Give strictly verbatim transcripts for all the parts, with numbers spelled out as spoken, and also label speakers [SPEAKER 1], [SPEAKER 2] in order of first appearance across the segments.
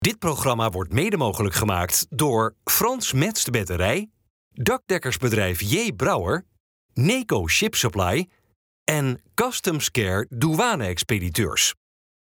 [SPEAKER 1] Dit programma wordt mede mogelijk gemaakt door Frans Metz de Batterij, dakdekkersbedrijf J. Brouwer, Neco Ship Supply en Customs Care Douane-expediteurs.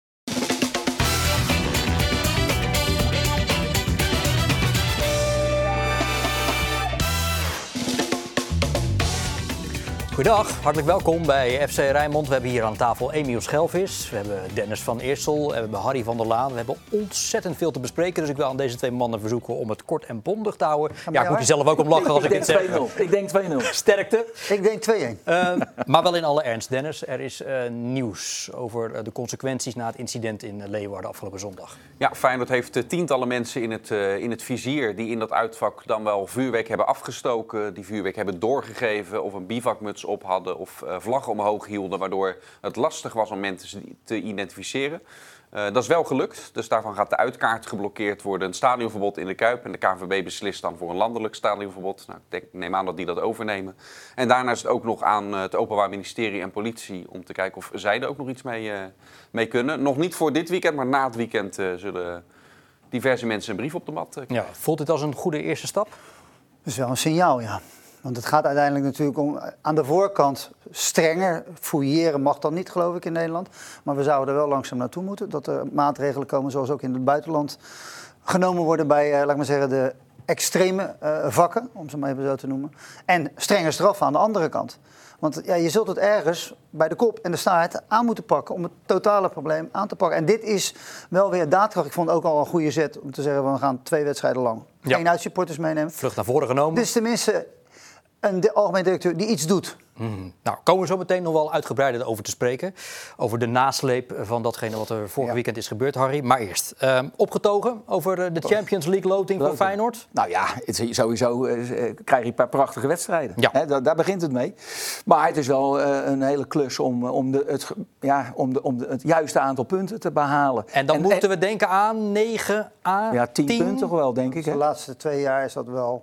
[SPEAKER 2] Goedendag, hartelijk welkom bij F C Rijnmond. We hebben hier aan tafel Emiel Schelvis, we hebben Dennis van Eersel, we hebben Harry van der Laan. We hebben ontzettend veel te bespreken, dus ik wil aan deze twee mannen verzoeken om het kort en bondig te houden. Ja, ik moet er zelf ook om lachen als ik, ik dit zeg.
[SPEAKER 3] twee nul. Ik denk twee nul.
[SPEAKER 2] Sterkte.
[SPEAKER 4] Ik denk twee-een.
[SPEAKER 2] Uh, maar wel in alle ernst, Dennis. Er is uh, nieuws over uh, de consequenties na het incident in Leeuwarden afgelopen zondag.
[SPEAKER 5] Ja, Feyenoord heeft uh, tientallen mensen in het, uh, in het vizier die in dat uitvak dan wel vuurwerk hebben afgestoken, die vuurwerk hebben doorgegeven of een bivakmuts op hadden of uh, vlaggen omhoog hielden, waardoor het lastig was om mensen te identificeren. Uh, dat is wel gelukt, dus daarvan gaat de uitkaart geblokkeerd worden. Een stadionverbod in de Kuip en de K N V B beslist dan voor een landelijk stadionverbod. Nou, ik denk, neem aan dat die dat overnemen. En daarna is het ook nog aan het Openbaar Ministerie en politie om te kijken of zij er ook nog iets mee, uh, mee kunnen. Nog niet voor dit weekend, maar na het weekend uh, zullen diverse mensen een brief op de mat uh, krijgen.
[SPEAKER 2] Ja, voelt dit als een goede eerste stap?
[SPEAKER 4] Dat is wel een signaal, ja. Want het gaat uiteindelijk natuurlijk om aan de voorkant strenger. Fouilleren mag dan niet, geloof ik, in Nederland. Maar we zouden er wel langzaam naartoe moeten. Dat er maatregelen komen zoals ook in het buitenland genomen worden bij, uh, laat ik maar zeggen, de extreme uh, vakken, om ze maar even zo te noemen. En strenge straffen aan de andere kant. Want ja, je zult het ergens bij de kop en de staart aan moeten pakken om het totale probleem aan te pakken. En dit is wel weer daadkracht. Ik vond het ook al een goede zet om te zeggen, we gaan twee wedstrijden lang
[SPEAKER 2] Ja.
[SPEAKER 4] geen uitsupporters meenemen.
[SPEAKER 2] Vlucht naar voren genomen.
[SPEAKER 4] Dus tenminste een de algemeen directeur die iets doet.
[SPEAKER 2] Mm-hmm. Nou, komen we zo meteen nog wel uitgebreider over te spreken. Over de nasleep van datgene wat er vorig
[SPEAKER 4] Ja.
[SPEAKER 2] weekend is gebeurd, Harry. Maar eerst, uh, opgetogen over de Champions League loting voor Feyenoord.
[SPEAKER 3] Nou ja, het is sowieso uh, krijg je een paar prachtige wedstrijden.
[SPEAKER 2] Ja.
[SPEAKER 3] He, daar, daar begint het mee. Maar het is wel uh, een hele klus om, om, de, het, ja, om, de, om de, het juiste aantal punten te behalen.
[SPEAKER 2] En dan
[SPEAKER 3] en,
[SPEAKER 2] moeten
[SPEAKER 3] en,
[SPEAKER 2] we denken aan negen à
[SPEAKER 3] ja, tien, tien punten wel, denk ik.
[SPEAKER 4] De
[SPEAKER 3] Hè?
[SPEAKER 4] laatste twee jaar is dat wel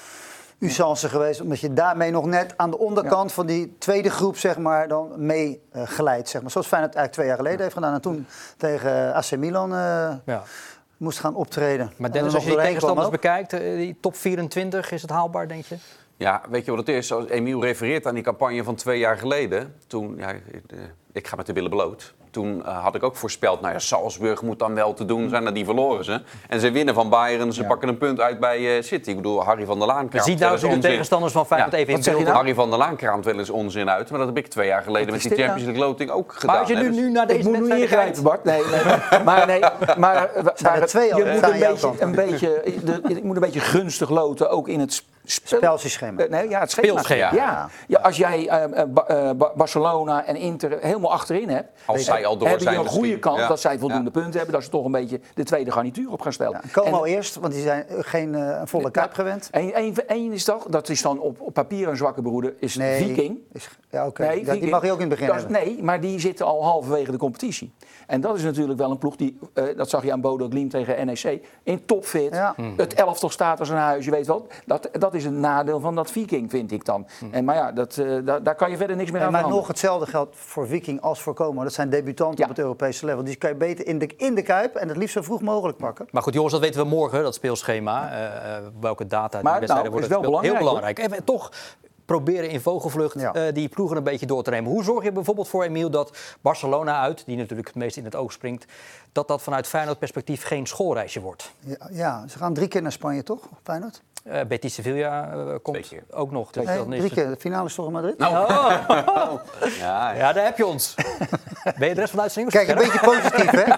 [SPEAKER 4] usance geweest, omdat je daarmee nog net aan de onderkant ja. van die tweede groep, zeg maar, dan mee uh, glijdt, zeg maar. Zoals Feyenoord eigenlijk twee jaar geleden ja. heeft gedaan en toen tegen A C Milan uh, ja. moest gaan optreden.
[SPEAKER 2] Maar Dennis, als je die tegenstanders bekijkt, uh, die top vierentwintig, is het haalbaar, denk je?
[SPEAKER 5] Ja, weet je wat het is? Als Emiel refereert aan die campagne van twee jaar geleden, toen, ja, ik ga met de billen bloot. Toen uh, had ik ook voorspeld, nou ja, Salzburg moet dan wel te doen zijn, nou, die verloren ze. En ze winnen van Bayern, ze ja. pakken een punt uit bij uh, City. Ik bedoel, Harry van der Laan kraamt
[SPEAKER 2] ziet nou de tegenstanders van Feyenoord ja, even in beeld.
[SPEAKER 5] Nou? Harry van der Laan kraamt wel eens onzin uit, maar dat heb ik twee jaar geleden met die Champions League loting ook gedaan.
[SPEAKER 2] Maar als je nu,
[SPEAKER 5] hè, dus
[SPEAKER 2] nu naar deze
[SPEAKER 3] ik moet nu ingrijpen, Bart. Nee, nee, maar nee, maar
[SPEAKER 4] waar, twee
[SPEAKER 3] je moet een beetje, een beetje, de, je moet een beetje gunstig loten, ook in het spel.
[SPEAKER 4] Spelsysteem.
[SPEAKER 3] Uh, nee, ja, het speelschema. Ja. Ja, als jij uh, uh, Barcelona en Inter helemaal achterin hebt,
[SPEAKER 5] als zij al door
[SPEAKER 3] hebben
[SPEAKER 5] zijn
[SPEAKER 3] je een goede kans
[SPEAKER 5] ja.
[SPEAKER 3] dat zij voldoende ja. punten hebben, dat ze toch een beetje de tweede garnituur op gaan stellen.
[SPEAKER 4] Ja, Como en, eerst, want die zijn geen uh, volle kuip gewend.
[SPEAKER 3] Eén is toch, dat is dan op, op papier een zwakke broeder, is nee, Viking.
[SPEAKER 4] Is, ja, oké. Okay. Nee, die mag je ook in het begin
[SPEAKER 3] dat,
[SPEAKER 4] hebben.
[SPEAKER 3] Nee, maar die zitten al halverwege de competitie. En dat is natuurlijk wel een ploeg die, uh, dat zag je aan Bodo Glimt tegen N E C, in topfit. Ja. Mm. Het elftal staat als een huis, je weet wel. Dat, dat is een nadeel van dat Viking, vind ik dan. Mm. En, maar ja, dat, uh, da, daar kan je verder niks meer
[SPEAKER 4] en
[SPEAKER 3] aan
[SPEAKER 4] maar
[SPEAKER 3] veranderen.
[SPEAKER 4] nog hetzelfde geldt voor Viking als voor Como. Dat zijn debutanten ja. op het Europese level. Die kan je beter in de, in de Kuip en het liefst zo vroeg mogelijk pakken.
[SPEAKER 2] Maar goed, jongens, dat weten we morgen, dat speelschema. Uh, welke data die wedstrijden
[SPEAKER 3] nou,
[SPEAKER 2] worden
[SPEAKER 3] wel belangrijk,
[SPEAKER 2] heel belangrijk. En toch proberen in vogelvlucht ja. uh, die ploegen een beetje door te nemen. Hoe zorg je bijvoorbeeld voor, Emiel, dat Barcelona uit, die natuurlijk het meest in het oog springt, dat dat vanuit Feyenoord perspectief geen schoolreisje wordt?
[SPEAKER 4] Ja, ja, ze gaan drie keer naar Spanje, toch, Feyenoord?
[SPEAKER 2] Uh, Betis Sevilla uh, komt ook nog. Dus
[SPEAKER 4] nee,
[SPEAKER 2] dan is
[SPEAKER 4] drie keer.
[SPEAKER 2] het...
[SPEAKER 4] De finale is toch in Madrid?
[SPEAKER 2] Nou. Oh. Oh. Ja, ja, daar heb je ons. Ben je de rest van de uitzending?
[SPEAKER 4] Kijk, een beetje positief, hè?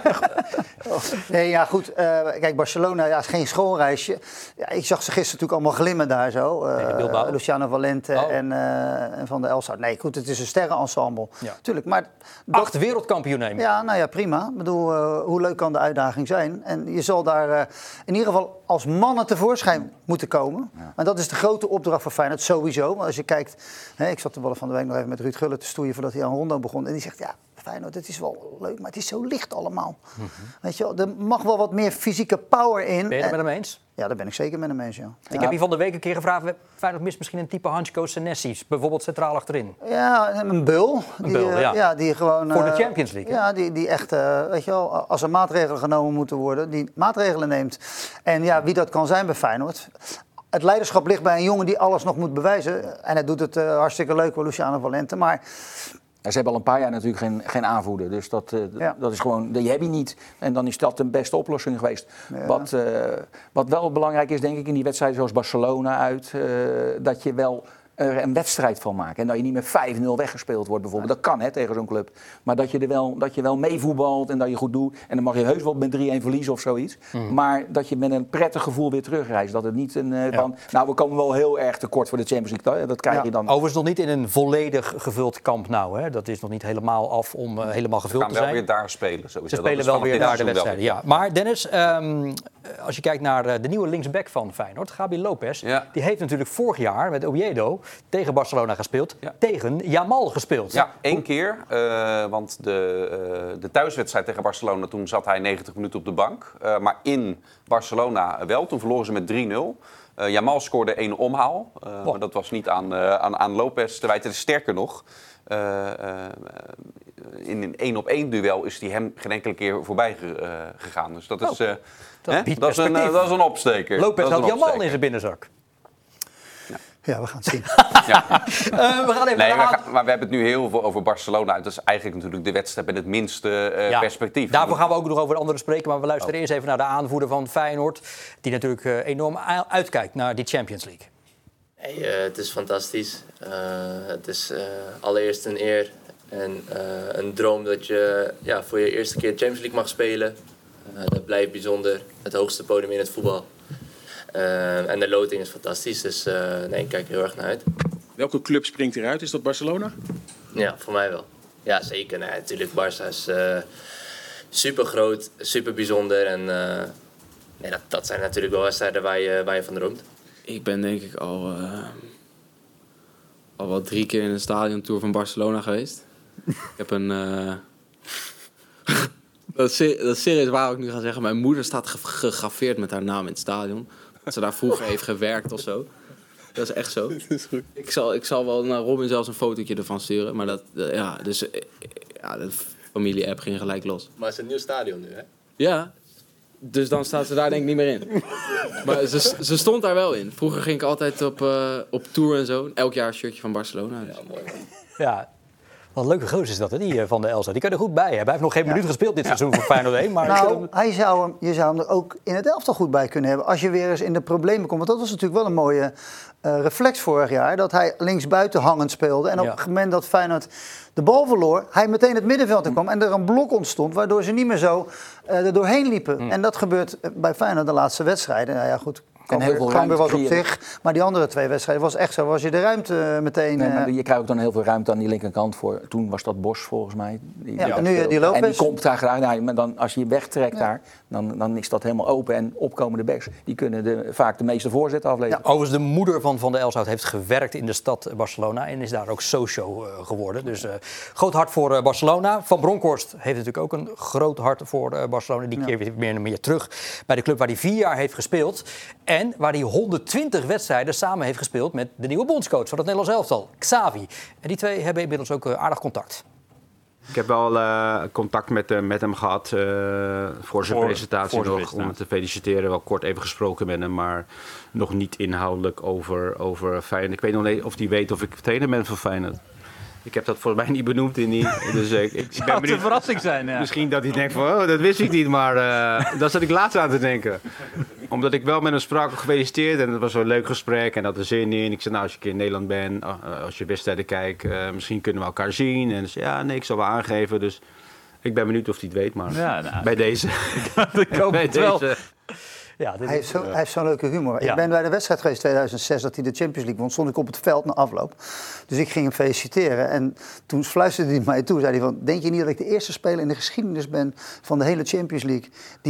[SPEAKER 4] Nee, ja, goed. Uh, kijk, Barcelona ja, is geen schoolreisje. Ja, ik zag ze gisteren natuurlijk allemaal glimmen daar zo. Uh, Luciano Valente oh. en, uh, en Van der Elst. Nee, goed, het is een sterrenensemble. Ja. Tuurlijk, maar
[SPEAKER 2] dat... Acht wereldkampioen nemen.
[SPEAKER 4] Ja, nou ja, prima. Ik bedoel, uh, hoe leuk kan de uitdaging zijn? En je zal daar uh, in ieder geval als mannen tevoorschijn moeten komen. Ja. En dat is de grote opdracht voor Feyenoord, sowieso. Want als je kijkt, hè, ik zat er wel van de week nog even met Ruud Gullit te stoeien voordat hij aan Rondo begon. En die zegt, ja, Feyenoord, het is wel leuk, maar het is zo licht allemaal. Mm-hmm. Weet je wel, er mag wel wat meer fysieke power in.
[SPEAKER 2] Ben je het met hem eens?
[SPEAKER 4] Ja, daar ben ik zeker met hem eens, ja.
[SPEAKER 2] Ik
[SPEAKER 4] ja.
[SPEAKER 2] heb hier van de week een keer gevraagd, Feyenoord mist misschien een type Hansko Senesi's, bijvoorbeeld centraal achterin.
[SPEAKER 4] Ja, een bul.
[SPEAKER 2] Een
[SPEAKER 4] die,
[SPEAKER 2] bul, ja.
[SPEAKER 4] ja. Die gewoon,
[SPEAKER 2] Voor de
[SPEAKER 4] uh,
[SPEAKER 2] Champions League.
[SPEAKER 4] Ja, die, die echt, uh, weet je wel, als er maatregelen genomen moeten worden, die maatregelen neemt. En ja, wie dat kan zijn bij Feyenoord. Het leiderschap ligt bij een jongen die alles nog moet bewijzen. En hij doet het uh, hartstikke leuk, wel Luciano Valente, maar...
[SPEAKER 3] Ja, ze hebben al een paar jaar natuurlijk geen, geen aanvoerder. Dus dat, uh, ja. dat is gewoon, die heb je niet. En dan is dat de beste oplossing geweest. Ja. Wat, uh, wat wel belangrijk is, denk ik, in die wedstrijden zoals Barcelona uit... Uh, dat je wel er een wedstrijd van maakt. En dat je niet met vijf nul weggespeeld wordt bijvoorbeeld. Dat kan hè, tegen zo'n club. Maar dat je er wel, dat je wel meevoetbalt en dat je goed doet. En dan mag je heus wel met drie-een verliezen of zoiets. Mm. Maar dat je met een prettig gevoel weer terugreist. Dat het niet een uh, ja. van... Nou, we komen wel heel erg tekort voor de Champions League. Dat krijg ja. je dan...
[SPEAKER 2] Overigens nog niet in een volledig gevuld kamp nou. Hè? Dat is nog niet helemaal af om uh, helemaal gevuld te zijn.
[SPEAKER 5] Ze gaan wel weer daar spelen. Sowieso.
[SPEAKER 2] Ze spelen wel weer daar de wedstrijden, ja. Maar Dennis, um, als je kijkt naar uh, de nieuwe linksback van Feyenoord, Gabi Lopez. Ja. Die heeft natuurlijk vorig jaar met Oviedo tegen Barcelona gespeeld, ja. tegen Jamal gespeeld.
[SPEAKER 5] Ja, één keer. Uh, want de, uh, de thuiswedstrijd tegen Barcelona, toen zat hij negentig minuten op de bank. Uh, maar in Barcelona wel. Toen verloren ze met drie nul. Uh, Jamal scoorde één omhaal. Uh, oh. Maar dat was niet aan, uh, aan, aan Lopez te wijten. Sterker nog, uh, uh, in een één op één duel is hij hem geen enkele keer voorbij ge, uh, gegaan. Dus dat is, uh,
[SPEAKER 2] dat,
[SPEAKER 5] hè? dat, is, een, uh, dat is een opsteker.
[SPEAKER 2] Lopez
[SPEAKER 5] had
[SPEAKER 2] Jamal opsteker. in zijn binnenzak.
[SPEAKER 4] Ja, we gaan het zien.
[SPEAKER 5] ja.
[SPEAKER 2] uh, we gaan even
[SPEAKER 5] nee, we gaan, maar we hebben het nu heel veel over Barcelona. Dat is eigenlijk natuurlijk de wedstrijd met het minste uh, ja, perspectief.
[SPEAKER 2] Daarvoor gaan we ook nog over andere spreken. Maar we luisteren oh. eerst even naar de aanvoerder van Feyenoord. Die natuurlijk uh, enorm uitkijkt naar die Champions League.
[SPEAKER 6] Hey, uh, het is fantastisch. Uh, het is uh, allereerst een eer en uh, een droom dat je ja, voor je eerste keer Champions League mag spelen. Uh, dat blijft bijzonder. Het hoogste podium in het voetbal. Uh, en de loting is fantastisch, dus uh, nee, ik kijk er heel erg naar uit.
[SPEAKER 7] Welke club springt eruit? Is dat Barcelona?
[SPEAKER 6] Ja, voor mij wel. Ja, zeker. Nee, natuurlijk, Barça is uh, super groot, super bijzonder. En uh, nee, dat, dat zijn natuurlijk wel wedstrijden waar je, waar je van droomt.
[SPEAKER 8] Ik ben denk ik al, uh, al wel drie keer in een stadiontour van Barcelona geweest. Ik heb een... Uh, dat, is ser- dat is serieus waar ik nu ga zeggen. Mijn moeder staat ge- gegraveerd met haar naam in het stadion. Dat ze daar vroeger heeft gewerkt of zo. Dat is echt zo. Dat is goed. Ik zal, ik zal wel naar Robin zelfs een fotootje ervan sturen. Maar dat, dat ja, dus ja, de familie-app ging gelijk los.
[SPEAKER 6] Maar het is een nieuw stadion nu, hè?
[SPEAKER 8] Ja, dus dan staat ze daar denk ik niet meer in. Maar ze, ze stond daar wel in. Vroeger ging ik altijd op, uh, op tour en zo. Elk jaar een shirtje van Barcelona. Dus.
[SPEAKER 6] Ja, mooi man.
[SPEAKER 2] Ja. Wat een leuke gozer is dat, hè, die van de Elsa. Die kan er goed bij hebben. Hij heeft nog geen ja. minuut gespeeld dit ja. seizoen voor Feyenoord één. Maar
[SPEAKER 4] nou, hij zou hem, je zou hem er ook in het elftal goed bij kunnen hebben. Als je weer eens in de problemen komt. Want dat was natuurlijk wel een mooie uh, reflex vorig jaar. Dat hij linksbuiten hangend speelde. En op ja. het moment dat Feyenoord de bal verloor, hij meteen het middenveld in kwam. En er een blok ontstond, waardoor ze niet meer zo uh, er doorheen liepen. Mm. En dat gebeurt bij Feyenoord de laatste wedstrijden. Nou ja, goed. En heel veel ruimte was op zich, maar die andere twee wedstrijden was echt zo. Was je de ruimte meteen...
[SPEAKER 3] Nee, maar je krijgt ook dan heel veel ruimte aan die linkerkant voor. Toen was dat Bos volgens mij. Die,
[SPEAKER 4] ja, en nu die Lopez.
[SPEAKER 3] En die komt daar graag. Nou, maar dan, als je je wegtrekt ja. daar, dan, dan is dat helemaal open. En opkomende backs, die kunnen de, vaak de meeste voorzet afleveren.
[SPEAKER 2] Ja, overigens, de moeder van Van der Elshout heeft gewerkt in de stad Barcelona. En is daar ook socio uh, geworden. Dus uh, groot hart voor uh, Barcelona. Van Bronckhorst heeft natuurlijk ook een groot hart voor uh, Barcelona. Die ja. keert weer meer en meer terug bij de club waar hij vier jaar heeft gespeeld. En waar hij honderdtwintig wedstrijden samen heeft gespeeld met de nieuwe bondscoach van het Nederlands elftal, Xavi. En die twee hebben inmiddels ook uh, aardig contact.
[SPEAKER 9] Ik heb wel uh, contact met, uh, met hem gehad uh, voor zijn voor, presentatie voor nog, presentatie. Om hem te feliciteren. Wel kort even gesproken met hem, maar nog niet inhoudelijk over, over Feyenoord. Ik weet nog niet of hij weet of ik trainer ben van Feyenoord. Ik heb dat volgens mij niet benoemd in die. Dus ik, ik
[SPEAKER 10] Zou
[SPEAKER 9] ben
[SPEAKER 10] het een verrassing zijn, ja.
[SPEAKER 9] Misschien dat hij denkt van, oh, dat wist ik niet, maar uh, daar zat ik laatst aan te denken. Omdat ik wel met hem sprak, gefeliciteerd en het was een leuk gesprek en had er zin in. Ik zei, nou, als je een keer in Nederland bent, als je wedstrijden kijkt, uh, misschien kunnen we elkaar zien. En zei, ja, nee, ik zal wel aangeven. Dus ik ben benieuwd of hij het weet, maar ja, nou, bij deze.
[SPEAKER 10] Ik hoop het wel. Deze.
[SPEAKER 4] Ja, hij, heeft zo, hij heeft zo'n leuke humor. Ja. Ik ben bij de wedstrijd geweest tweeduizend zes dat hij de Champions League won. Stond ik op het veld na afloop. Dus ik ging hem feliciteren. En toen fluisterde hij mij toe. Zei hij van, denk je niet dat ik de eerste speler in de geschiedenis ben van de hele Champions League die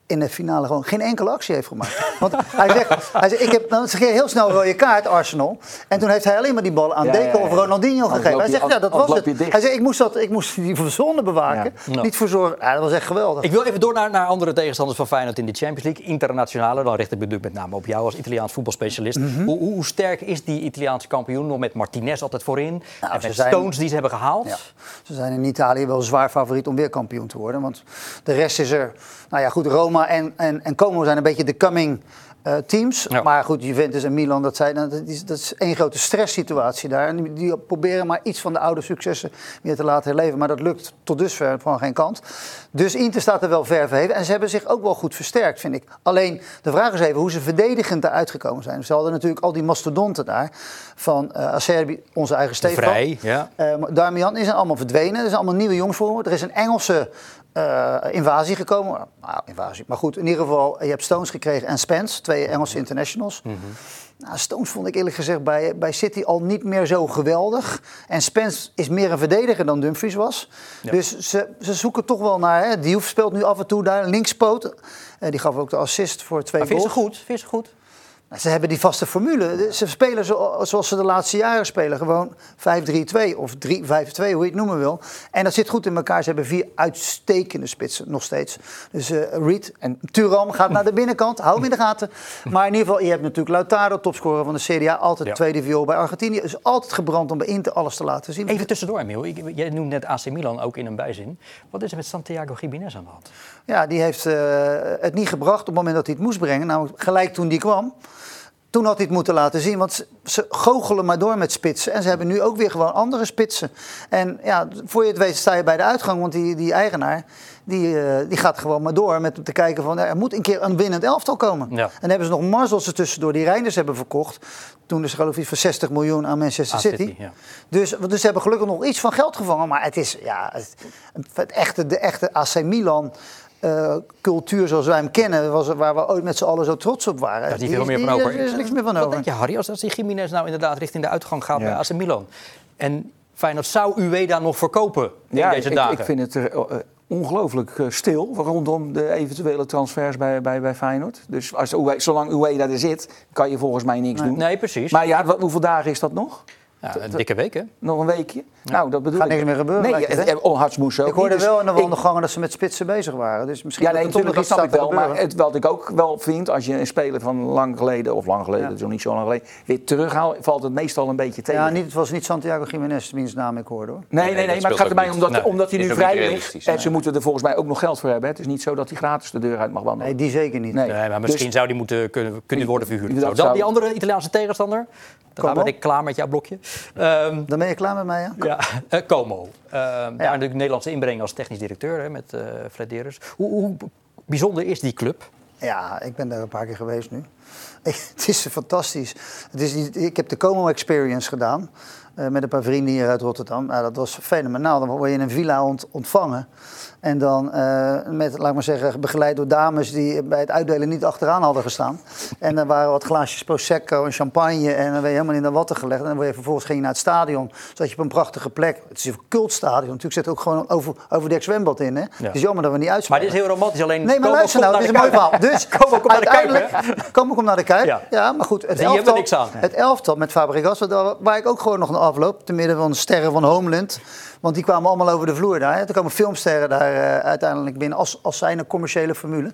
[SPEAKER 4] in de finale gewoon geen enkele actie heeft gemaakt. Want hij zegt, hij zegt ik heb dan kreeg heel snel een rode kaart, Arsenal. En toen heeft hij alleen maar die bal aan
[SPEAKER 3] Ja,
[SPEAKER 4] Deco
[SPEAKER 3] ja, ja.
[SPEAKER 4] of Ronaldinho gegeven. Hij zegt, ja, dat was het. Hij zegt, ik moest, dat, ik moest die zone bewaken.
[SPEAKER 2] Ja.
[SPEAKER 4] Niet voor zorgen. Ja, dat was echt geweldig.
[SPEAKER 2] Ik wil even door naar, naar andere tegenstanders van Feyenoord in de Champions League. Internationale, dan richt ik me natuurlijk met name op jou als Italiaans voetbalspecialist.
[SPEAKER 4] Mhm.
[SPEAKER 2] hoe, hoe sterk is die Italiaanse kampioen? Nog met Martinez altijd voorin.
[SPEAKER 4] Nou,
[SPEAKER 2] en
[SPEAKER 4] ze
[SPEAKER 2] met
[SPEAKER 4] zijn-
[SPEAKER 2] Stones die ze hebben gehaald.
[SPEAKER 4] Ja. Ze zijn in Italië wel zwaar favoriet om weer kampioen te worden. Want de rest is er... Nou ja, goed, Roma en, en, en Como zijn een beetje de coming uh, teams.
[SPEAKER 2] Ja.
[SPEAKER 4] Maar goed, Juventus en Milan, dat, zijn, dat, is, dat is één grote stresssituatie daar. En die, die proberen maar iets van de oude successen weer te laten herleven. Maar dat lukt tot dusver van geen kant. Dus Inter staat er wel ver verheven. En ze hebben zich ook wel goed versterkt, vind ik. Alleen, de vraag is even hoe ze verdedigend eruit gekomen zijn. Ze hadden natuurlijk al die mastodonten daar. Van uh, Acerbi, onze eigen Stefan.
[SPEAKER 2] Vrij, ja.
[SPEAKER 4] Uh, Darmian, die zijn allemaal verdwenen. Er zijn allemaal nieuwe jongens voor. Er is een Engelse uh, invasie gekomen. Nou, invasie. Maar goed, in ieder geval, je hebt Stones gekregen en Spence. Twee Engelse internationals. Mm-hmm. Nou, Stones vond ik eerlijk gezegd bij, bij City al niet meer zo geweldig. En Spence is meer een verdediger dan Dumfries was. Ja. Dus ze, ze zoeken toch wel naar... Hè. Diouf speelt nu af en toe daar, linkspoot. Uh, die gaf ook de assist voor twee
[SPEAKER 2] maar
[SPEAKER 4] goals.
[SPEAKER 2] vind je ze goed? Vind je ze goed?
[SPEAKER 4] Ze hebben die vaste formule. Ze spelen zo, zoals ze de laatste jaren spelen. Gewoon vijf drie twee of drie vijf twee, hoe je het noemen wil. En dat zit goed in elkaar. Ze hebben vier uitstekende spitsen, nog steeds. Dus uh, Reed en Thuram gaat naar de binnenkant. Hou hem in de gaten. Maar in ieder geval, je hebt natuurlijk Lautaro, topscorer van de Serie A. Altijd ja. tweede viool bij Argentinië. Is altijd gebrand om bij Inter alles te laten zien.
[SPEAKER 2] Even tussendoor, Emiel. Jij noemt net A C Milan ook in een bijzin. Wat is er met Santiago Giménez aan de hand?
[SPEAKER 4] Ja, die heeft uh, het niet gebracht op het moment dat hij het moest brengen. Namelijk gelijk toen die kwam. Toen had hij het moeten laten zien, want ze, ze goochelen maar door met spitsen. En ze hebben nu ook weer gewoon andere spitsen. En ja, voor je het weet sta je bij de uitgang, want die, die eigenaar... Die, uh, die gaat gewoon maar door met te kijken van... er moet een keer een winnend elftal komen. Ja. En dan hebben ze nog Marzels er tussendoor die Reinders hebben verkocht. Toen is geloof ik voor zestig miljoen aan Manchester City. City ja. dus, dus ze hebben gelukkig nog iets van geld gevangen. Maar het is ja, het, het echte, de echte A C Milan... Uh, cultuur zoals wij hem kennen, was, waar we ooit met z'n allen zo trots op waren.
[SPEAKER 2] Daar is niet veel meer van over.
[SPEAKER 4] Er is niks meer van
[SPEAKER 2] Wat
[SPEAKER 4] over.
[SPEAKER 2] denk je, Harry, als, als die Giménez nou inderdaad richting de uitgang gaat ja. bij A C Milan? En Feyenoord zou Ueda nog verkopen in
[SPEAKER 3] ja,
[SPEAKER 2] deze
[SPEAKER 3] ik,
[SPEAKER 2] dagen?
[SPEAKER 3] ik vind het uh, uh, ongelooflijk uh, stil rondom de eventuele transfers bij, bij, bij Feyenoord. Dus als, zolang Ueda er zit, kan je volgens mij niks
[SPEAKER 2] nee.
[SPEAKER 3] doen.
[SPEAKER 2] Nee, precies.
[SPEAKER 3] Maar ja, wat, hoeveel dagen is dat nog?
[SPEAKER 2] Ja, een dikke week, hè?
[SPEAKER 3] Nog een weekje? Ja. Nou, dat bedoel
[SPEAKER 4] Gaat
[SPEAKER 3] ik.
[SPEAKER 4] niks meer gebeuren.
[SPEAKER 3] Nee, het, het, onhartsmoes ook.
[SPEAKER 4] Ik hoorde
[SPEAKER 3] niet,
[SPEAKER 4] wel in de
[SPEAKER 3] dus
[SPEAKER 4] wandelgangen dat ze met spitsen bezig waren. Dus misschien
[SPEAKER 3] ja, nee,
[SPEAKER 4] dat er toch nog iets
[SPEAKER 3] snap ik wel.
[SPEAKER 4] gebeuren.
[SPEAKER 3] Maar het, wat ik ook wel vind, als je een speler van lang geleden, of lang geleden, ja. dat is nog niet zo lang geleden, weer terughaalt, valt het meestal een beetje tegen.
[SPEAKER 4] Ja, niet, het was niet Santiago Giménez, wiens naam ik hoorde hoor.
[SPEAKER 3] Nee, nee, nee, nee maar het gaat erbij omdat,
[SPEAKER 5] nee,
[SPEAKER 3] omdat hij nu vrij ligt. En
[SPEAKER 5] nee.
[SPEAKER 3] ze moeten er volgens mij ook nog geld voor hebben. Het is niet zo dat hij gratis de deur uit mag wandelen.
[SPEAKER 4] Nee, die zeker niet.
[SPEAKER 2] Nee, nee maar misschien dus, zou die moeten kunnen, kunnen worden verhuurd. Dan
[SPEAKER 3] zou...
[SPEAKER 2] die andere Italiaanse tegenstander. Dan Como. ben ik klaar met jouw blokje.
[SPEAKER 4] Um, Dan ben je klaar met mij, ja?
[SPEAKER 2] Ja, uh, Como. Uh, ja. Daar natuurlijk Nederlandse inbreng als technisch directeur hè, met uh, Fred Deres. Hoe, hoe bijzonder is die club?
[SPEAKER 4] Ja, ik ben daar een paar keer geweest nu. Ik, het is fantastisch. Het is, ik heb de Como Experience gedaan. Uh, met een paar vrienden hier uit Rotterdam. Nou, dat was fenomenaal. Dan word je in een villa ont, ontvangen. En dan uh, met, laat ik maar zeggen, begeleid door dames die bij het uitdelen niet achteraan hadden gestaan. En dan waren wat glaasjes Prosecco en champagne en dan werd je helemaal in de watten gelegd. En dan word je vervolgens ging je naar het stadion. Zat je op een prachtige plek. Het is een cultstadion. Natuurlijk zit er ook gewoon over, overdekt zwembad in. Hè? Ja. Het is jammer dat we niet uitspelen.
[SPEAKER 2] Maar dit is heel romantisch. Alleen
[SPEAKER 4] nee, maar luister nou, dit is een mooi verhaal. Dus
[SPEAKER 2] Como komt
[SPEAKER 4] uiteindelijk Como komt naar de Kuip. Ja. ja, maar goed. Het elftal,
[SPEAKER 2] niks aan.
[SPEAKER 4] het elftal met Fabregas, waar ik ook gewoon nog een afloop. Te midden van de sterren van Homeland. Want die kwamen allemaal over de vloer daar. Hè. Er komen filmsterren daar uh, uiteindelijk binnen als, als zijn een commerciële formule.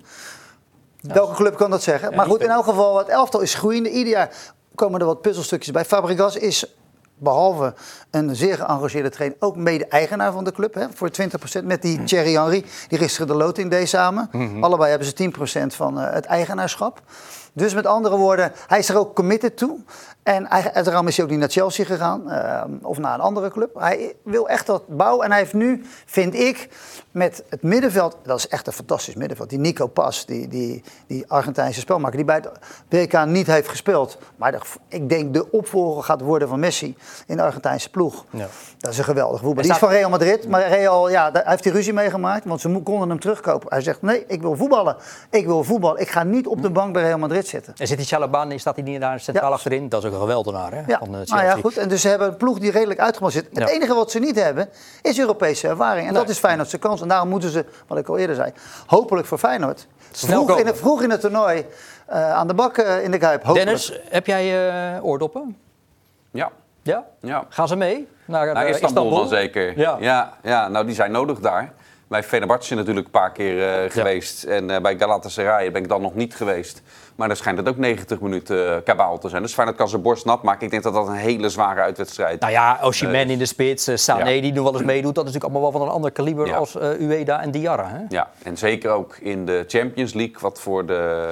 [SPEAKER 4] Ja. Welke club kan dat zeggen? Ja, maar goed, in elk geval, het elftal is groeiende. Ieder jaar komen er wat puzzelstukjes bij. Fabregas is, behalve een zeer geëngageerde trainer, ook mede-eigenaar van de club. Hè, voor twintig procent met die Thierry Henry, die gisteren de loting deed samen. Mm-hmm. Allebei hebben ze tien procent van uh, het eigenaarschap. Dus met andere woorden, hij is er ook committed toe. En uiteraard is hij ook niet naar Chelsea gegaan uh, of naar een andere club. Hij wil echt dat bouwen. En hij heeft nu, vind ik, met het middenveld... Dat is echt een fantastisch middenveld. Die Nico Pas, die, die, die Argentijnse spelmaker... die bij het W K niet heeft gespeeld. Maar de, ik denk de opvolger gaat worden van Messi in de Argentijnse ploeg. Ja. Dat is een geweldig voetbal. Die is van Real Madrid. Maar Real, ja, daar heeft hij ruzie meegemaakt. Want ze konden hem terugkopen. Hij zegt, nee, ik wil voetballen. Ik wil voetballen. Ik ga niet op de bank bij Real Madrid zitten.
[SPEAKER 2] En zit die Chalobani, staat hij niet daar centraal ja. achterin? Dat is ook natuurlijk een geweldenaar, hè?
[SPEAKER 4] Ja,
[SPEAKER 2] Van, uh,
[SPEAKER 4] nou ja, goed. En dus ze hebben een ploeg die redelijk uitgebalanceerd is. Het
[SPEAKER 2] Ja.
[SPEAKER 4] enige wat ze niet hebben, is Europese ervaring. En
[SPEAKER 2] Nee.
[SPEAKER 4] dat is Feyenoordse kans. En daarom moeten ze, wat ik al eerder zei, hopelijk voor Feyenoord,
[SPEAKER 2] Snel
[SPEAKER 4] vroeg in,
[SPEAKER 2] komen.
[SPEAKER 4] het, vroeg in het toernooi uh, aan de bak uh, in de Kuip. Hopelijk.
[SPEAKER 2] Dennis, heb jij uh, oordoppen?
[SPEAKER 5] Ja.
[SPEAKER 2] Ja?
[SPEAKER 5] Ja.
[SPEAKER 2] Gaan ze mee naar,
[SPEAKER 5] Naar
[SPEAKER 2] uh,
[SPEAKER 5] Istanbul,
[SPEAKER 2] Istanbul
[SPEAKER 5] dan zeker.
[SPEAKER 2] Ja.
[SPEAKER 5] Ja, ja, nou die zijn nodig daar. Bij Fenerbahce natuurlijk een paar keer uh, geweest. En uh, bij Galatasaray ben ik dan nog niet geweest. Maar dan schijnt het ook negentig minuten uh, kabaal te zijn. Dus Feyenoord kan zijn borst nat maken. Ik denk dat dat een hele zware uitwedstrijd is.
[SPEAKER 2] Nou ja, Osimhen uh, in de spits, uh, Sané
[SPEAKER 5] ja.
[SPEAKER 2] die nu wel eens meedoet. Dat is natuurlijk allemaal wel van een ander kaliber
[SPEAKER 5] Ja.
[SPEAKER 2] als uh, Ueda en Diarra. Hè?
[SPEAKER 5] Ja, en zeker ook in de Champions League. Wat voor de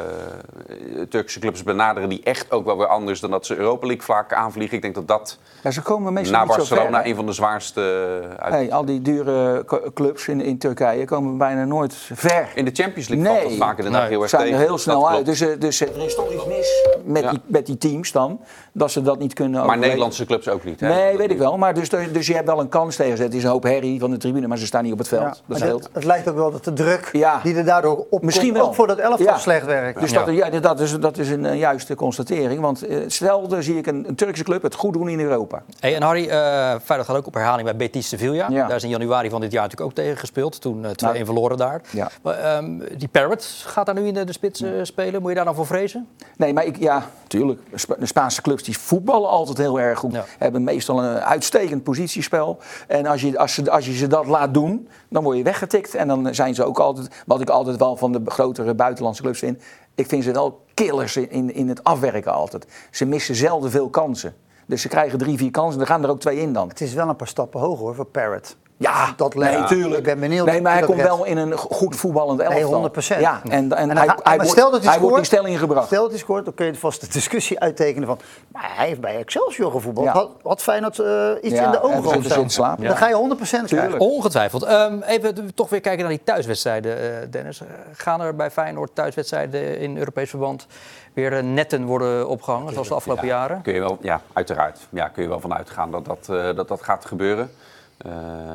[SPEAKER 5] uh, Turkse clubs benaderen die echt ook wel weer anders dan dat ze Europa League vaak aanvliegen. Ik denk dat dat
[SPEAKER 3] Ja, ze komen meestal
[SPEAKER 5] na
[SPEAKER 3] niet zo
[SPEAKER 5] Barcelona
[SPEAKER 3] ver, hè?
[SPEAKER 5] een van de zwaarste uit.
[SPEAKER 3] Hey, al die dure k- clubs in, in Turkije komen bijna nooit ver.
[SPEAKER 5] In de Champions League
[SPEAKER 3] Nee.
[SPEAKER 5] valt dat vaak inderdaad
[SPEAKER 2] Nee.
[SPEAKER 5] heel erg
[SPEAKER 3] Ze zijn
[SPEAKER 5] tegen.
[SPEAKER 3] er heel snel
[SPEAKER 5] Dat
[SPEAKER 3] uit.
[SPEAKER 5] klopt.
[SPEAKER 3] Dus, eh, dus er is toch iets mis met,
[SPEAKER 5] Ja.
[SPEAKER 3] die, met die teams dan, dat ze dat niet kunnen
[SPEAKER 5] Maar
[SPEAKER 3] overleven.
[SPEAKER 5] Nederlandse clubs ook niet. Hè?
[SPEAKER 3] Nee, weet ik wel. Maar dus, dus je hebt wel een kans tegen ze. Het is een hoop herrie van de tribune, maar ze staan niet op het veld.
[SPEAKER 4] Ja,
[SPEAKER 3] Dat
[SPEAKER 4] maar
[SPEAKER 3] scheelt.
[SPEAKER 4] het, het lijkt ook wel dat de druk
[SPEAKER 3] Ja.
[SPEAKER 4] die er daardoor op
[SPEAKER 3] Misschien wel.
[SPEAKER 4] ook voor dat elftal
[SPEAKER 3] Ja.
[SPEAKER 4] slecht werkt.
[SPEAKER 3] Dus
[SPEAKER 2] Ja.
[SPEAKER 3] dat, ja, dat, is, dat is een uh, juiste constatering. Want uh, stel, dan zie ik een, een Turkse club het goed doen in Europa.
[SPEAKER 2] Hey, en Harry, uh, Feyenoord gaat ook op herhaling bij Betis Sevilla.
[SPEAKER 3] Ja.
[SPEAKER 2] Daar is in januari van dit jaar natuurlijk ook tegen gespeeld. Toen uh, twee-een
[SPEAKER 3] Nou.
[SPEAKER 2] verloren daar.
[SPEAKER 3] Ja.
[SPEAKER 2] Maar, um, die Parrot gaat daar nu in de, de spits uh, spelen. Moet je daar dan voor vrezen?
[SPEAKER 3] Nee, maar ik, ja, tuurlijk. Spa- De Spaanse clubs die voetballen altijd heel erg goed.
[SPEAKER 2] Ja.
[SPEAKER 3] Hebben meestal een uitstekend positiespel. En als je, als, ze, als je ze dat laat doen, dan word je weggetikt. En dan zijn ze ook altijd, wat ik altijd wel van de grotere buitenlandse clubs vind, ik vind ze wel killers in, in het afwerken altijd. Ze missen zelden veel kansen. Dus ze krijgen drie, vier kansen en er gaan er ook twee in dan.
[SPEAKER 4] Het is wel een paar stappen hoger hoor, voor Parrot.
[SPEAKER 3] Ja,
[SPEAKER 4] dat
[SPEAKER 3] nee,
[SPEAKER 4] lijkt.
[SPEAKER 3] tuurlijk.
[SPEAKER 4] Ik ben benieuwd.
[SPEAKER 3] Nee, maar hij
[SPEAKER 4] hoe
[SPEAKER 3] komt
[SPEAKER 4] dat redt.
[SPEAKER 3] wel in een goed voetballend elftal.
[SPEAKER 4] Nee, honderd procent.
[SPEAKER 3] Ja, en, en,
[SPEAKER 4] En dan
[SPEAKER 3] hij,
[SPEAKER 4] ga-
[SPEAKER 3] hij,
[SPEAKER 4] maar
[SPEAKER 3] wordt,
[SPEAKER 4] stel dat hij
[SPEAKER 3] hij wordt in
[SPEAKER 4] scoort,
[SPEAKER 3] stelling gebracht.
[SPEAKER 4] Stel dat hij scoort, dan kun je vast de discussie uittekenen van, maar hij heeft bij Excelsior gevoetbald.
[SPEAKER 3] Ja.
[SPEAKER 4] Had, had Feyenoord uh, iets
[SPEAKER 3] Ja,
[SPEAKER 4] in de
[SPEAKER 3] en
[SPEAKER 4] ogen
[SPEAKER 3] zit
[SPEAKER 4] of
[SPEAKER 3] er
[SPEAKER 4] zo?
[SPEAKER 3] zit slapen.
[SPEAKER 4] Dan ga je honderd procent krijgen.
[SPEAKER 2] Ongetwijfeld. Um, even toch weer kijken naar die thuiswedstrijden, uh, Dennis. Uh, gaan er bij Feyenoord thuiswedstrijden in Europees verband weer uh, netten worden opgehangen, zoals de afgelopen
[SPEAKER 5] Ja,
[SPEAKER 2] jaren?
[SPEAKER 5] Kun je wel, ja, uiteraard. Ja, kun je wel van uitgaan dat dat, uh, dat, dat gaat gebeuren. Uh,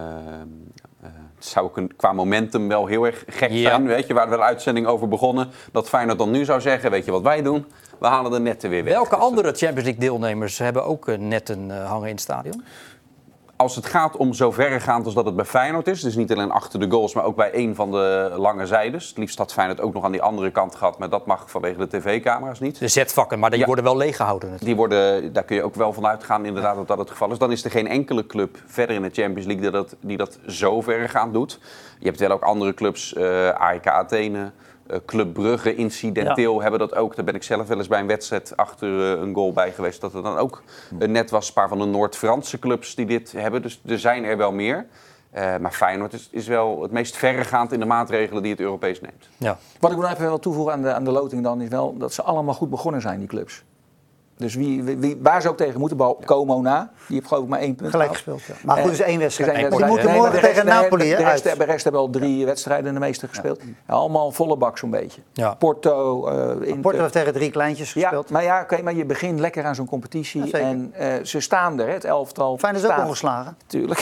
[SPEAKER 5] uh, het zou ook een, qua momentum wel heel erg gek
[SPEAKER 2] Ja.
[SPEAKER 5] zijn. Weet je, waar we de uitzending over begonnen. Dat Feyenoord dan nu zou zeggen, weet je wat wij doen? We halen de netten weer weg.
[SPEAKER 2] Welke
[SPEAKER 5] Dus,
[SPEAKER 2] andere Champions League deelnemers hebben ook uh, netten uh, hangen in het stadion?
[SPEAKER 5] Als het gaat om zo verregaand als dat het bij Feyenoord is, dus niet alleen achter de goals, maar ook bij een van de lange zijdes. Het liefst had Feyenoord ook nog aan die andere kant gehad, maar dat mag vanwege de tv-camera's niet.
[SPEAKER 2] De zetvakken, maar die
[SPEAKER 5] Ja.
[SPEAKER 2] worden wel leeggehouden natuurlijk.
[SPEAKER 5] Die worden, daar kun je ook wel van uitgaan inderdaad dat dat het geval is. Dan is er geen enkele club verder in de Champions League die dat, die dat zo verregaand doet. Je hebt wel ook andere clubs, uh, A E K Athene, uh, Club Brugge, incidenteel hebben dat ook. Daar ben ik zelf wel eens bij een wedstrijd achter uh, een goal bij geweest. Dat er dan ook uh, net was, een paar van de Noord-Franse clubs die dit hebben. Dus er zijn er wel meer. Uh, maar Feyenoord is, is wel het meest verregaand in de maatregelen die het Europees neemt.
[SPEAKER 2] Ja.
[SPEAKER 3] Wat ik nog even wil toevoegen aan de, aan de loting dan is wel dat ze allemaal goed begonnen zijn, die clubs. Dus wie, wie, wie, waar ze ook tegen moeten, behalve Como na, die heeft geloof ik maar één punt
[SPEAKER 4] Gelijk
[SPEAKER 3] gehaald.
[SPEAKER 4] gespeeld, ja. Maar goed, het is één wedstrijd.
[SPEAKER 3] Eén
[SPEAKER 4] Die
[SPEAKER 3] wedstrijd.
[SPEAKER 4] moeten
[SPEAKER 3] Nee, maar
[SPEAKER 4] morgen
[SPEAKER 3] de rest-
[SPEAKER 4] tegen
[SPEAKER 3] nee,
[SPEAKER 4] Napoli,
[SPEAKER 3] de,
[SPEAKER 4] hè,
[SPEAKER 3] de, rest,
[SPEAKER 4] uit.
[SPEAKER 3] de rest hebben al drie wedstrijden de meeste gespeeld. Ja, allemaal volle bak zo'n beetje.
[SPEAKER 2] Ja.
[SPEAKER 3] Porto, uh, Inter.
[SPEAKER 4] Porto heeft tegen drie kleintjes
[SPEAKER 3] Ja,
[SPEAKER 4] gespeeld.
[SPEAKER 3] maar ja, oké, maar je begint lekker aan zo'n competitie.
[SPEAKER 4] Ja, zeker.
[SPEAKER 3] en uh, ze staan er, hè, het elftal.
[SPEAKER 4] Feyenoord is ook
[SPEAKER 3] staat.
[SPEAKER 4] ongeslagen.
[SPEAKER 3] Tuurlijk.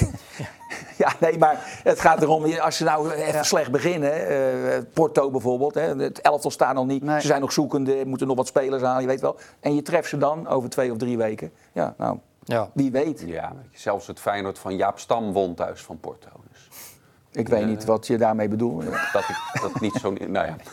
[SPEAKER 3] Ja, nee, maar het gaat erom, als ze nou even
[SPEAKER 4] Ja.
[SPEAKER 3] slecht beginnen, uh, Porto bijvoorbeeld, hè, het elftal staat nog niet,
[SPEAKER 4] Nee.
[SPEAKER 3] ze zijn nog zoekende, moeten nog wat spelers aan, je weet wel. En je treft ze dan over twee of drie weken. Ja, nou,
[SPEAKER 2] Ja.
[SPEAKER 3] wie weet.
[SPEAKER 5] Ja, weet je, zelfs het Feyenoord van Jaap Stam won thuis van Porto. Dus
[SPEAKER 3] Ik weet niet wat je daarmee bedoelt.
[SPEAKER 5] dat ik dat niet zo... Nou ja.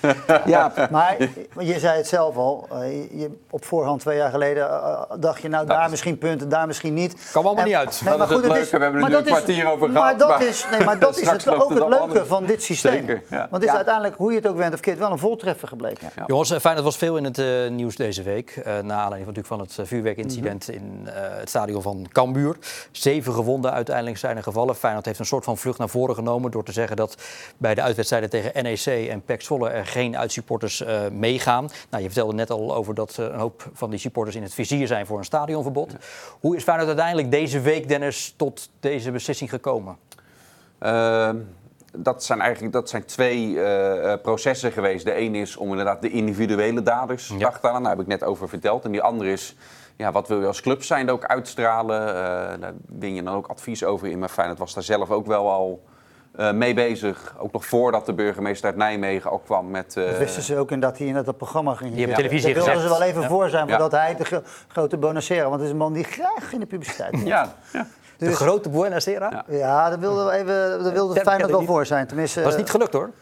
[SPEAKER 3] Ja,
[SPEAKER 4] Maar je zei het zelf al, uh, je, op voorhand twee jaar geleden uh, dacht je nou daar misschien punten, daar misschien niet.
[SPEAKER 2] Kwam allemaal
[SPEAKER 4] En-
[SPEAKER 2] niet uit.
[SPEAKER 4] Nee,
[SPEAKER 5] Dat is het leuke, we hebben er
[SPEAKER 4] maar
[SPEAKER 5] nu een
[SPEAKER 4] dat is-
[SPEAKER 5] kwartier over
[SPEAKER 4] maar
[SPEAKER 5] gehad,
[SPEAKER 4] Dat
[SPEAKER 5] maar
[SPEAKER 4] is, nee, maar dat is
[SPEAKER 5] straks
[SPEAKER 4] het,
[SPEAKER 5] loopt
[SPEAKER 4] ook
[SPEAKER 5] het
[SPEAKER 4] het
[SPEAKER 5] allemaal
[SPEAKER 4] leuke
[SPEAKER 5] anders.
[SPEAKER 4] van dit systeem.
[SPEAKER 5] Zeker, ja.
[SPEAKER 4] Want het is
[SPEAKER 3] Ja.
[SPEAKER 4] uiteindelijk, hoe je het ook went of keert, wel een voltreffer gebleken.
[SPEAKER 5] Ja.
[SPEAKER 2] Jongens, uh, Feyenoord was veel in het uh, nieuws deze week. Uh, na aanleiding van, natuurlijk van het uh, vuurwerkincident in uh, het stadion van Cambuur. Zeven gewonden uiteindelijk zijn er gevallen. Feyenoord heeft een soort van vlucht naar voren genomen door te zeggen dat bij de uitwedstrijden tegen N E C en P E C Zwolle er geen uitsupporters uh, meegaan. Nou, je vertelde net al over dat uh, een hoop van die supporters in het vizier zijn voor een stadionverbod. Ja. Hoe is Feyenoord uiteindelijk deze week, Dennis, tot deze beslissing gekomen?
[SPEAKER 5] Uh, dat zijn eigenlijk dat zijn twee uh, processen geweest. De een is om inderdaad de individuele daders
[SPEAKER 2] Ja.
[SPEAKER 5] te halen. Daar heb ik net over verteld. En die andere is, ja, wat wil je als club zijn ook uitstralen? Uh, daar win je dan ook advies over in. Maar Feyenoord was daar zelf ook wel al uh, mee bezig. Ook nog voordat de burgemeester uit Nijmegen ook kwam met... Uh...
[SPEAKER 4] Dat wisten ze ook in dat hij in dat programma ging.
[SPEAKER 2] Die hebben televisie
[SPEAKER 4] Daar wilden ze wel even
[SPEAKER 2] ja.
[SPEAKER 4] voor zijn, voordat
[SPEAKER 5] ja.
[SPEAKER 4] hij de gro- grote Bonacera... Want het is een man die graag in de publiciteit komt.
[SPEAKER 5] Ja, ja.
[SPEAKER 2] De
[SPEAKER 4] Dus,
[SPEAKER 2] grote Buenasera?
[SPEAKER 5] Ja.
[SPEAKER 4] ja, daar wilde, even, daar wilde Feyenoord wel voor zijn. Tenminste,
[SPEAKER 2] Dat is niet gelukt hoor.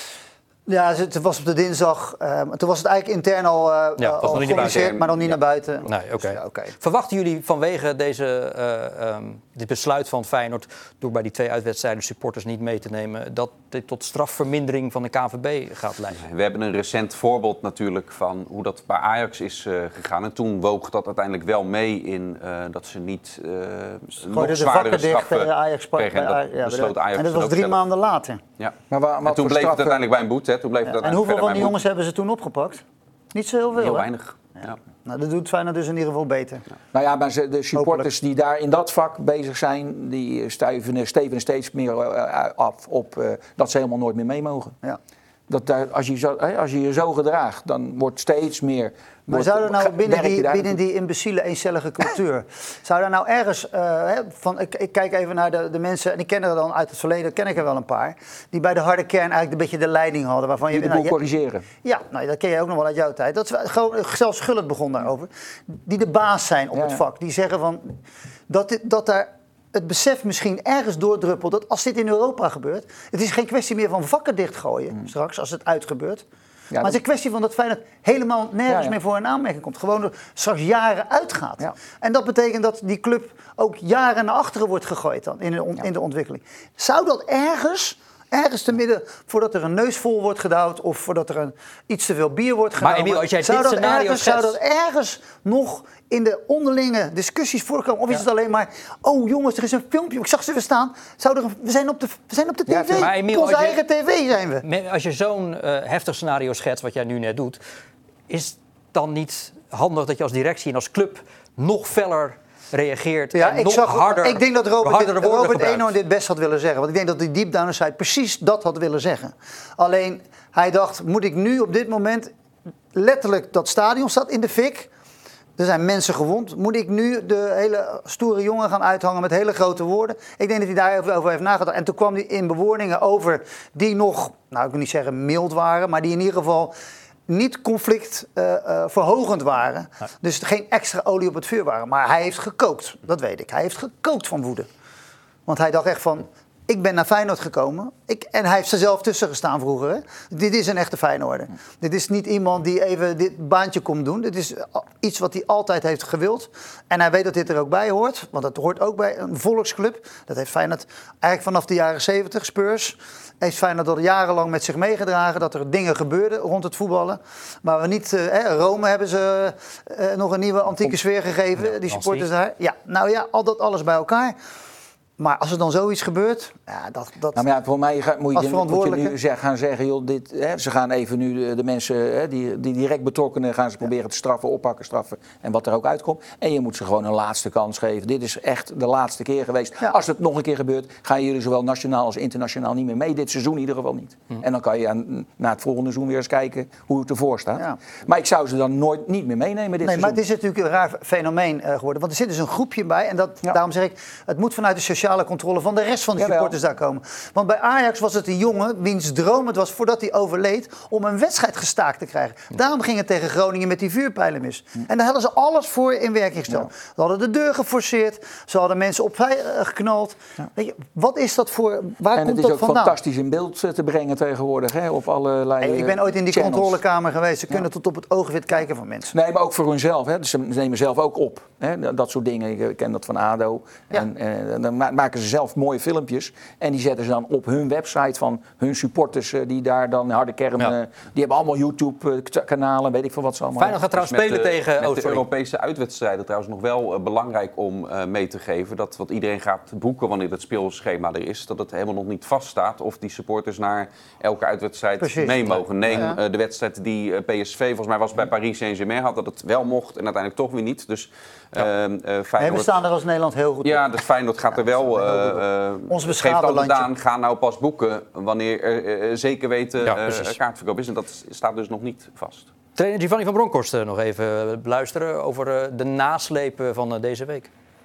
[SPEAKER 4] Ja, het was op de dinsdag. Uh, toen was het eigenlijk intern al, uh,
[SPEAKER 2] Ja,
[SPEAKER 4] al
[SPEAKER 2] nog niet
[SPEAKER 4] gecommuniceerd, maar nog niet
[SPEAKER 5] Ja.
[SPEAKER 4] naar buiten.
[SPEAKER 2] Nee, oké.
[SPEAKER 4] Dus ja, okay.
[SPEAKER 2] Verwachten jullie vanwege deze, uh, um, dit besluit van Feyenoord... door bij die twee uitwedstrijden supporters niet mee te nemen... dat dit tot strafvermindering van de K N V B gaat leiden?
[SPEAKER 5] We hebben een recent voorbeeld natuurlijk van hoe dat bij Ajax is uh, gegaan. En toen woog dat uiteindelijk wel mee in uh, dat ze niet uh, nog
[SPEAKER 4] de
[SPEAKER 5] zwaardere
[SPEAKER 4] vakken dicht
[SPEAKER 5] straffen
[SPEAKER 4] tegen Ajax.
[SPEAKER 5] kregen. En dat
[SPEAKER 4] ja,
[SPEAKER 5] besloot Ajax
[SPEAKER 4] en dat was
[SPEAKER 5] ook
[SPEAKER 4] drie
[SPEAKER 5] zelf.
[SPEAKER 4] maanden later.
[SPEAKER 5] Ja.
[SPEAKER 3] Maar waar,
[SPEAKER 5] En
[SPEAKER 3] wat
[SPEAKER 5] toen
[SPEAKER 3] voor
[SPEAKER 5] bleef het
[SPEAKER 3] straffen-
[SPEAKER 5] uiteindelijk bij een boete. Hè? Toen bleef het
[SPEAKER 4] Ja. En
[SPEAKER 5] uiteindelijk
[SPEAKER 4] hoeveel van
[SPEAKER 5] verder
[SPEAKER 4] die
[SPEAKER 5] bij
[SPEAKER 4] jongens hebben ze toen opgepakt? Niet zo heel
[SPEAKER 5] een
[SPEAKER 4] veel,
[SPEAKER 5] boete.
[SPEAKER 4] hè?
[SPEAKER 5] Heel weinig. Ja.
[SPEAKER 4] Nou, dat doet Feyenoord dus in ieder geval beter.
[SPEAKER 3] Nou ja, maar ze- de supporters die daar in dat vak bezig zijn, die stuiven, stevenen steeds meer uh, af op uh, dat ze helemaal nooit meer mee mogen.
[SPEAKER 4] Ja.
[SPEAKER 3] Dat daar, als, je zo, hè, als je je zo gedraagt, dan wordt steeds meer...
[SPEAKER 4] Maar
[SPEAKER 3] wordt,
[SPEAKER 4] zou er nou binnen
[SPEAKER 3] werk je
[SPEAKER 4] die,
[SPEAKER 3] daar
[SPEAKER 4] binnen
[SPEAKER 3] naartoe.
[SPEAKER 4] die imbeciele, eencellige cultuur... zou daar nou ergens... Uh, hè, van, ik, ik kijk even naar de, de mensen... en ik ken er dan uit het verleden, ken ik er wel een paar... die bij de harde kern eigenlijk een beetje de leiding hadden. Waarvan je,
[SPEAKER 3] Die de
[SPEAKER 4] nou,
[SPEAKER 3] boel
[SPEAKER 4] je-
[SPEAKER 3] corrigeren.
[SPEAKER 4] Ja, nou, dat ken je ook nog wel uit jouw tijd. Dat is gewoon, zelfs Gullit begon daarover. Die de baas zijn op
[SPEAKER 3] Ja,
[SPEAKER 4] het
[SPEAKER 3] ja.
[SPEAKER 4] vak. Die zeggen van... dat, dit, dat daar... het besef misschien ergens doordruppelt dat als dit in Europa gebeurt... het is geen kwestie meer van vakken dichtgooien
[SPEAKER 3] Mm.
[SPEAKER 4] straks, als het uitgebeurt...
[SPEAKER 3] Ja,
[SPEAKER 4] maar het is een kwestie van dat Feyenoord helemaal nergens
[SPEAKER 3] Ja, ja.
[SPEAKER 4] meer voor een aanmerking komt. Gewoon er straks jaren uitgaat.
[SPEAKER 3] Ja.
[SPEAKER 4] En dat betekent dat die club ook jaren naar achteren wordt gegooid dan in de, on-
[SPEAKER 3] Ja.
[SPEAKER 4] in de ontwikkeling. Zou dat ergens, ergens te midden, voordat er een neus vol wordt gedouwd... of voordat er een, iets te veel bier wordt
[SPEAKER 2] Maar
[SPEAKER 4] genomen...
[SPEAKER 2] Emiel, als jij
[SPEAKER 4] zou,
[SPEAKER 2] dit
[SPEAKER 4] dat
[SPEAKER 2] scenario
[SPEAKER 4] ergens, zou
[SPEAKER 2] schetst-
[SPEAKER 4] dat ergens nog in de onderlinge discussies voorkomen? Of is
[SPEAKER 2] Ja.
[SPEAKER 4] het alleen maar... oh jongens, er is een filmpje, ik zag ze weer staan. Zou er een, we, zijn op de, we zijn op de
[SPEAKER 3] Ja,
[SPEAKER 4] tv,
[SPEAKER 2] maar Emiel,
[SPEAKER 4] onze
[SPEAKER 2] als je-
[SPEAKER 4] eigen tv zijn we.
[SPEAKER 2] Me- Als je zo'n uh, heftig scenario schetst, wat jij nu net doet... is het dan niet handig dat je als directie en als club nog feller reageert
[SPEAKER 4] Ja,
[SPEAKER 2] en
[SPEAKER 4] ik,
[SPEAKER 2] nog
[SPEAKER 4] zag,
[SPEAKER 2] harder,
[SPEAKER 4] ik denk dat Robert,
[SPEAKER 2] hardere
[SPEAKER 4] dit,
[SPEAKER 2] woorden
[SPEAKER 4] Robert
[SPEAKER 2] gebruikt?
[SPEAKER 4] Eenhoorn dit best had willen zeggen. Want ik denk dat hij deep down inside precies dat had willen zeggen. Alleen, hij dacht, moet ik nu op dit moment... letterlijk, dat stadion staat in de fik... Er zijn mensen gewond. Moet ik nu de hele stoere jongen gaan uithangen met hele grote woorden? Ik denk dat hij daar even over heeft nagedacht. En toen kwam hij in bewoordingen over die nog, nou ik wil niet zeggen mild waren... maar die in ieder geval niet conflictverhogend uh, uh, waren. Ja. Dus geen extra olie op het vuur waren. Maar hij heeft gekookt, dat weet ik. Hij heeft gekookt van woede. Want hij dacht echt van... Ik ben naar Feyenoord gekomen. Ik, en hij heeft er zelf tussen gestaan vroeger. Hè? Dit is een echte Feyenoorder. Ja. Dit is niet iemand die even dit baantje komt doen. Dit is iets wat hij altijd heeft gewild. En hij weet dat dit er ook bij hoort. Want dat hoort ook bij een volksclub. Dat heeft Feyenoord eigenlijk vanaf de jaren zeventig, Spurs... heeft Feyenoord al jarenlang met zich meegedragen... dat er dingen gebeurden rond het voetballen. Maar we niet... Uh, hè, Rome hebben ze uh, nog een nieuwe antieke sfeer gegeven. Ja, die supporters daar. Ja, nou ja, al dat alles bij elkaar... Maar als er dan zoiets gebeurt, ja, dat... dat
[SPEAKER 3] nou, maar ja, voor mij ga, moet, je, moet je nu zeg, gaan zeggen, joh, dit, hè, ze gaan even nu de, de mensen, hè, die, die direct betrokkenen, gaan ze proberen te straffen, oppakken, straffen en wat er ook uitkomt. En je moet ze gewoon een laatste kans geven. Dit is echt de laatste keer geweest. Ja. Als het nog een keer gebeurt, gaan jullie zowel nationaal als internationaal niet meer mee. Dit seizoen in ieder geval niet. Hm. En dan kan je aan, na het volgende seizoen weer eens kijken hoe het ervoor staat. Ja. Maar ik zou ze dan nooit niet meer meenemen dit
[SPEAKER 4] nee,
[SPEAKER 3] seizoen.
[SPEAKER 4] Maar het is natuurlijk een raar fenomeen uh, geworden. Want er zit dus een groepje bij. En dat, ja. daarom zeg ik, het moet vanuit de sociale controle van de rest van de supporters daar komen. Want bij Ajax was het een jongen wiens droom het was voordat hij overleed om een wedstrijd gestaakt te krijgen. Ja. Daarom ging het tegen Groningen met die vuurpijlen mis. Ja. En daar hadden ze alles voor in werking gesteld. Ja. Ze hadden de deur geforceerd. Ze hadden mensen opzij uh, geknald. Ja. Weet je, wat is dat voor... Waar
[SPEAKER 3] en
[SPEAKER 4] komt
[SPEAKER 3] het is
[SPEAKER 4] dat
[SPEAKER 3] ook
[SPEAKER 4] vandaan?
[SPEAKER 3] Fantastisch in beeld te brengen tegenwoordig. Hè, op allerlei
[SPEAKER 4] hey, ik ben ooit in die
[SPEAKER 3] channels.
[SPEAKER 4] controlekamer geweest. Ze kunnen ja. tot op het oogwit kijken van mensen.
[SPEAKER 3] Nee, maar ook voor hunzelf. Hè. Dus ze nemen zelf ook op. Hè. Dat soort dingen. Ik ken dat van A D O. Ja. En, en dan maken ze zelf mooie filmpjes. En die zetten ze dan op hun website van hun supporters. Die daar dan harde kern... Ja. Die hebben allemaal YouTube-kanalen. Weet ik veel wat ze allemaal
[SPEAKER 2] Feyenoord gaat trouwens
[SPEAKER 5] dus
[SPEAKER 2] spelen
[SPEAKER 5] de,
[SPEAKER 2] tegen...
[SPEAKER 5] Met
[SPEAKER 2] oh,
[SPEAKER 5] de Europese uitwedstrijden trouwens nog wel uh, belangrijk om uh, mee te geven. Dat wat iedereen gaat boeken wanneer het speelschema er is. Dat het helemaal nog niet vaststaat of die supporters naar elke uitwedstrijd Precies. mee mogen. Neem ja. uh, de wedstrijd die uh, P S V volgens mij was bij Paris Saint-Germain had. Dat het wel mocht en uiteindelijk toch weer niet. Dus
[SPEAKER 4] ja. uh, uh, Feyenoord... Nee, we staan er als Nederland heel goed
[SPEAKER 5] Ja,
[SPEAKER 4] op.
[SPEAKER 5] dus Feyenoord gaat er wel... Uh, uh,
[SPEAKER 4] Ons beschaafde landje.
[SPEAKER 5] Aan, ga nou pas boeken wanneer er uh, zeker weten ja, uh, kaartverkoop is. En dat staat dus nog niet vast.
[SPEAKER 2] Trainer Giovanni van Bronckhorst nog even beluisteren over uh, de naslepen van uh, deze week.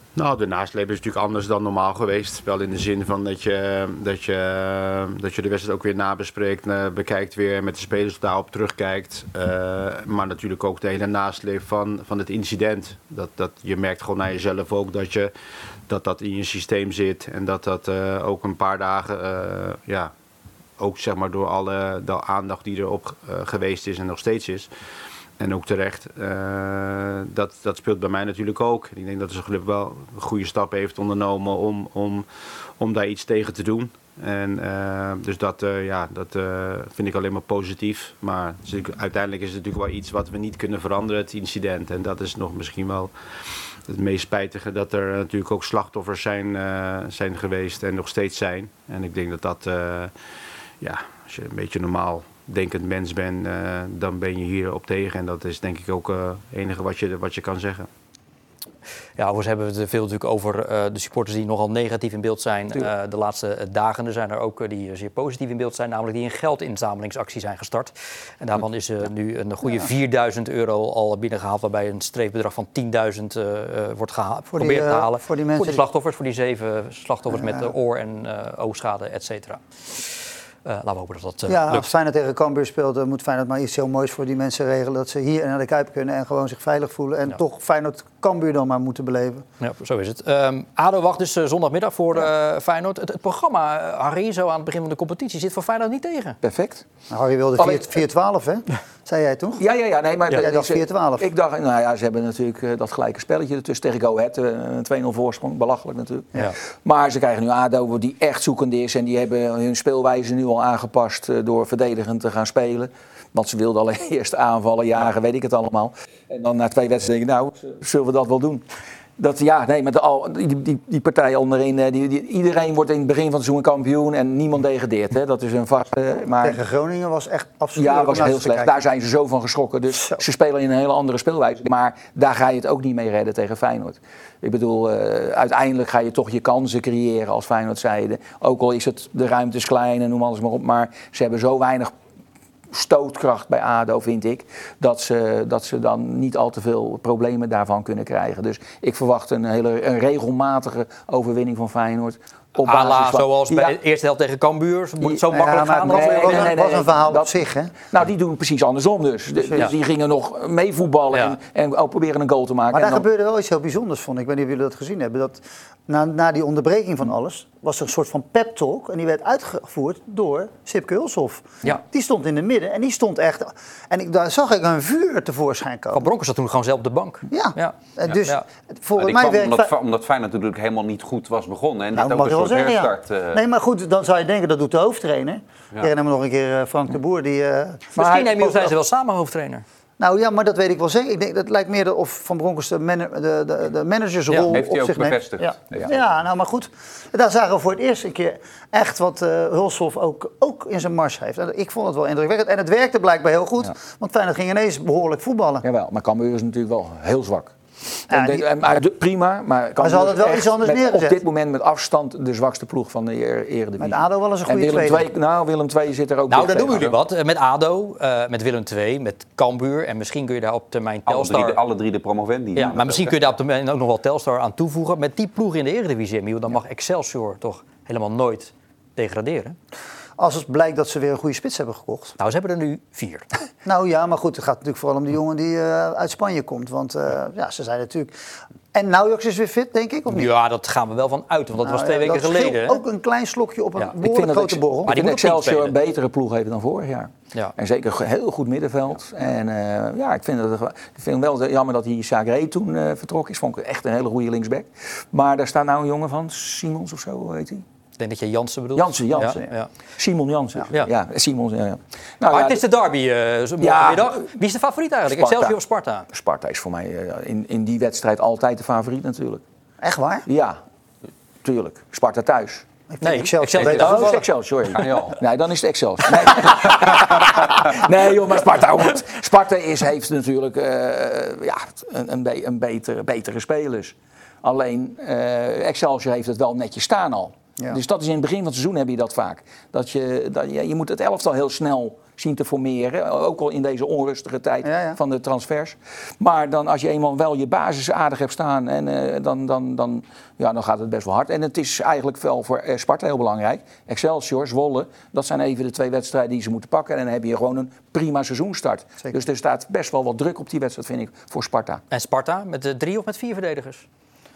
[SPEAKER 9] Nou, de nasleep is natuurlijk anders dan normaal geweest. Wel in de zin van dat je, dat je, dat je de wedstrijd ook weer nabespreekt, uh, bekijkt weer, met de spelers daarop terugkijkt. Uh, maar natuurlijk ook de hele nasleep van, van het incident. Dat, dat, je merkt gewoon naar jezelf ook dat, je, dat dat in je systeem zit. En dat dat uh, ook een paar dagen, uh, ja, ook zeg maar door alle de aandacht die erop uh, geweest is en nog steeds is. En ook terecht, uh, dat, dat speelt bij mij natuurlijk ook. Ik denk dat ze gelukkig wel een goede stap heeft ondernomen om, om, om daar iets tegen te doen. En, uh, dus dat, uh, ja, dat uh, vind ik alleen maar positief. Maar dus uiteindelijk is het natuurlijk wel iets wat we niet kunnen veranderen, het incident. En dat is nog misschien wel het meest spijtige, dat er natuurlijk ook slachtoffers zijn, uh, zijn geweest en nog steeds zijn. En ik denk dat dat, uh, ja, als je een beetje normaal denkend mens bent, uh, dan ben je hierop tegen. En dat is denk ik ook uh, het enige wat je, wat je kan zeggen.
[SPEAKER 2] Ja, overigens hebben we het veel natuurlijk over uh, de supporters die nogal negatief in beeld zijn uh, de laatste dagen. Er zijn er ook uh, die zeer positief in beeld zijn, namelijk die een geldinzamelingsactie zijn gestart. En daarvan is uh, nu een goede vierduizend euro al binnengehaald, waarbij een streefbedrag van tienduizend uh, wordt geha- geprobeerd uh, te halen.
[SPEAKER 4] Voor die, mensen
[SPEAKER 2] voor die slachtoffers, voor die zeven slachtoffers uh, met uh, oor- en uh, oogschade, et cetera. Uh, laten we hopen dat dat uh,
[SPEAKER 4] ja,
[SPEAKER 2] lukt.
[SPEAKER 4] als Feyenoord tegen Cambuur speelt, dan moet Feyenoord maar iets heel moois voor die mensen regelen. Dat ze hier naar de Kuip kunnen en gewoon zich veilig voelen. En ja. toch Feyenoord Cambuur dan maar moeten beleven.
[SPEAKER 2] Ja, zo is het. Um, ADO wacht dus uh, zondagmiddag voor uh, Feyenoord. Het, het programma, uh, Harry, zo aan het begin van de competitie, zit voor Feyenoord niet tegen.
[SPEAKER 3] Perfect.
[SPEAKER 4] Nou, Harry wilde vier twaalf, hè? Zei jij toch?
[SPEAKER 3] Ja, ja, ja. Nee, maar
[SPEAKER 4] ja, jij dacht vier twaalf.
[SPEAKER 3] Ik dacht, nou ja, ze hebben natuurlijk uh, dat gelijke spelletje ertussen tegen Go Ahead. Uh, een twee nul voorsprong, belachelijk natuurlijk. Ja. Maar ze krijgen nu ADO die echt zoekende is. En die hebben hun speelwijze nu al aangepast uh, door verdedigend te gaan spelen. Want ze wilden allereerst aanvallen, jagen, weet ik het allemaal. En dan na twee wedstrijden denk ik, nou, zullen we dat wel doen? Dat, ja, nee, met de, al, die, die, die partij onderin, die, die, iedereen wordt in het begin van het seizoen kampioen en niemand degradeert. Hè. Dat is een vaste. Maar
[SPEAKER 4] tegen Groningen was echt absoluut.
[SPEAKER 3] Ja, was heel slecht. Daar zijn ze zo van geschrokken. Dus zo. Ze spelen in een hele andere speelwijze. Maar daar ga je het ook niet mee redden tegen Feyenoord. Ik bedoel, uh, uiteindelijk ga je toch je kansen creëren als Feyenoordzijde. Ook al is het, de ruimte is klein en noem alles maar op. Maar ze hebben zo weinig stootkracht bij ADO, vind ik, dat ze, dat ze dan niet al te veel problemen daarvan kunnen krijgen. Dus ik verwacht een, hele, een regelmatige overwinning van Feyenoord. Op
[SPEAKER 2] Ala, zoals bij de eerste helft tegen Cambuur. Moet het zo makkelijk ja, gaan?
[SPEAKER 4] Nee, nee, nee, nee, dat was een verhaal
[SPEAKER 3] dat,
[SPEAKER 4] op zich, hè?
[SPEAKER 3] Nou, die doen precies andersom dus. De, dus ja. Die gingen nog meevoetballen ja. en, en ook proberen een goal te maken.
[SPEAKER 4] Maar daar
[SPEAKER 3] dan
[SPEAKER 4] gebeurde wel iets heel bijzonders, vond ik. Ik weet niet of jullie dat gezien hebben. Dat na, na die onderbreking van alles was er een soort van pep talk. En die werd uitgevoerd door Sipke Hulshoff. Ja. Die stond in het midden en die stond echt. En ik, daar zag ik een vuur tevoorschijn komen.
[SPEAKER 2] Van Bronckhorst zat toen gewoon zelf op de bank.
[SPEAKER 4] Ja. ja. En dus
[SPEAKER 5] ja.
[SPEAKER 4] volgens
[SPEAKER 5] mij
[SPEAKER 4] werkt
[SPEAKER 5] omdat, Fe- omdat Feyenoord natuurlijk helemaal niet goed was begonnen. En
[SPEAKER 4] nou,
[SPEAKER 5] dit ook een soort
[SPEAKER 4] zeggen,
[SPEAKER 5] herstart.
[SPEAKER 4] Ja.
[SPEAKER 5] Uh...
[SPEAKER 4] Nee, maar goed, dan zou je denken dat doet de hoofdtrainer. Ja. Ik herinner me nog een keer uh, Frank de Boer. Die, uh,
[SPEAKER 2] Misschien Emiel zijn ze wel samen hoofdtrainer.
[SPEAKER 4] Nou ja, maar dat weet ik wel zeker. Ik denk, dat lijkt meer de, of Van Bronckhorst de, man, de, de, de managersrol
[SPEAKER 5] ja,
[SPEAKER 4] op zich neemt. Ja.
[SPEAKER 5] Ja.
[SPEAKER 4] ja, nou maar goed. Daar zagen we voor het eerst een keer echt wat uh, Hulshoff ook, ook in zijn mars heeft. En ik vond het wel indrukwekkend. En het werkte blijkbaar heel goed. Ja. Want Feyenoord ging ineens behoorlijk voetballen.
[SPEAKER 3] Jawel, maar Cambuur is natuurlijk wel heel zwak.
[SPEAKER 4] Ja,
[SPEAKER 3] die, en, maar, prima, maar,
[SPEAKER 4] maar ze hadden het wel iets anders
[SPEAKER 3] met,
[SPEAKER 4] neergezet.
[SPEAKER 3] Op dit moment met afstand de zwakste ploeg van de Eredivisie.
[SPEAKER 4] Met ADO wel eens een goede
[SPEAKER 3] en Willem
[SPEAKER 4] tweede.
[SPEAKER 3] twee, nou, Willem twee zit er ook
[SPEAKER 2] Nou, daar doen jullie wat. Met ADO, uh, met Willem twee, met Cambuur. En misschien kun je daar op termijn Telstar...
[SPEAKER 5] Alle drie de, alle drie de promovendi.
[SPEAKER 2] Ja, maar misschien kun je daar op termijn ook nog wel Telstar aan toevoegen. Met die ploeg in de Eredivisie, Emiel, dan mag Excelsior toch helemaal nooit degraderen.
[SPEAKER 4] Als het blijkt dat ze weer een goede spits hebben gekocht.
[SPEAKER 2] Nou, ze hebben er nu vier.
[SPEAKER 4] Nou ja, maar goed, het gaat natuurlijk vooral om die jongen die uh, uit Spanje komt. Want uh, ja, ze zijn natuurlijk... En Naujoks is weer fit, denk ik, of niet?
[SPEAKER 2] Ja, dat gaan we wel van uit, want dat nou, was twee ja, weken
[SPEAKER 4] dat
[SPEAKER 2] geleden.
[SPEAKER 4] Ook een klein slokje op een ja, behoorlijk grote borrel.
[SPEAKER 3] Maar die moet Excelsior een betere ploeg heeft dan vorig jaar.
[SPEAKER 2] Ja.
[SPEAKER 3] En zeker heel goed middenveld. Ja. En uh, ja, ik vind, het, ik vind het wel jammer dat die Sagré toen uh, vertrokken is. Vond ik echt een hele goede linksback. Maar daar staat nou een jongen van, Simons of zo, hoe heet hij?
[SPEAKER 2] Ik denk dat je Jansen bedoelt.
[SPEAKER 3] Jansen, Jansen. Ja, ja. Simon Jansen. Ja, ja. ja Simon. Ja, ja. Nou,
[SPEAKER 2] maar
[SPEAKER 3] ja,
[SPEAKER 2] het is de derby uh, morgenmiddag. Ja, wie is de favoriet eigenlijk? Excelsior of Sparta?
[SPEAKER 3] Sparta is voor mij uh, in, in die wedstrijd altijd de favoriet natuurlijk.
[SPEAKER 4] Echt waar?
[SPEAKER 3] Ja, tuurlijk. Sparta thuis.
[SPEAKER 4] Nee, Excelsior.
[SPEAKER 3] Nee, dat is Excelsior, sorry. Ja, nee, dan is het Excelsior. Nee, nee joh, maar Sparta, Sparta is, heeft natuurlijk uh, ja, een, een, be, een betere, betere spelers. Alleen uh, Excelsior heeft het wel netjes staan al. Ja. Dus dat is in het begin van het seizoen heb je dat vaak. Dat je, dat je, je moet het elftal heel snel zien te formeren. Ook al in deze onrustige tijd
[SPEAKER 4] Ja, ja.
[SPEAKER 3] van de transfers. Maar dan als je eenmaal wel je basis aardig hebt staan, en, uh, dan, dan, dan, ja, dan gaat het best wel hard. En het is eigenlijk wel voor uh, Sparta heel belangrijk. Excelsior, Zwolle, dat zijn even de twee wedstrijden die ze moeten pakken. En dan heb je gewoon een prima seizoenstart.
[SPEAKER 4] Zeker.
[SPEAKER 3] Dus er staat best wel wat druk op die wedstrijd, vind ik, voor Sparta.
[SPEAKER 2] En Sparta met de drie of met vier verdedigers?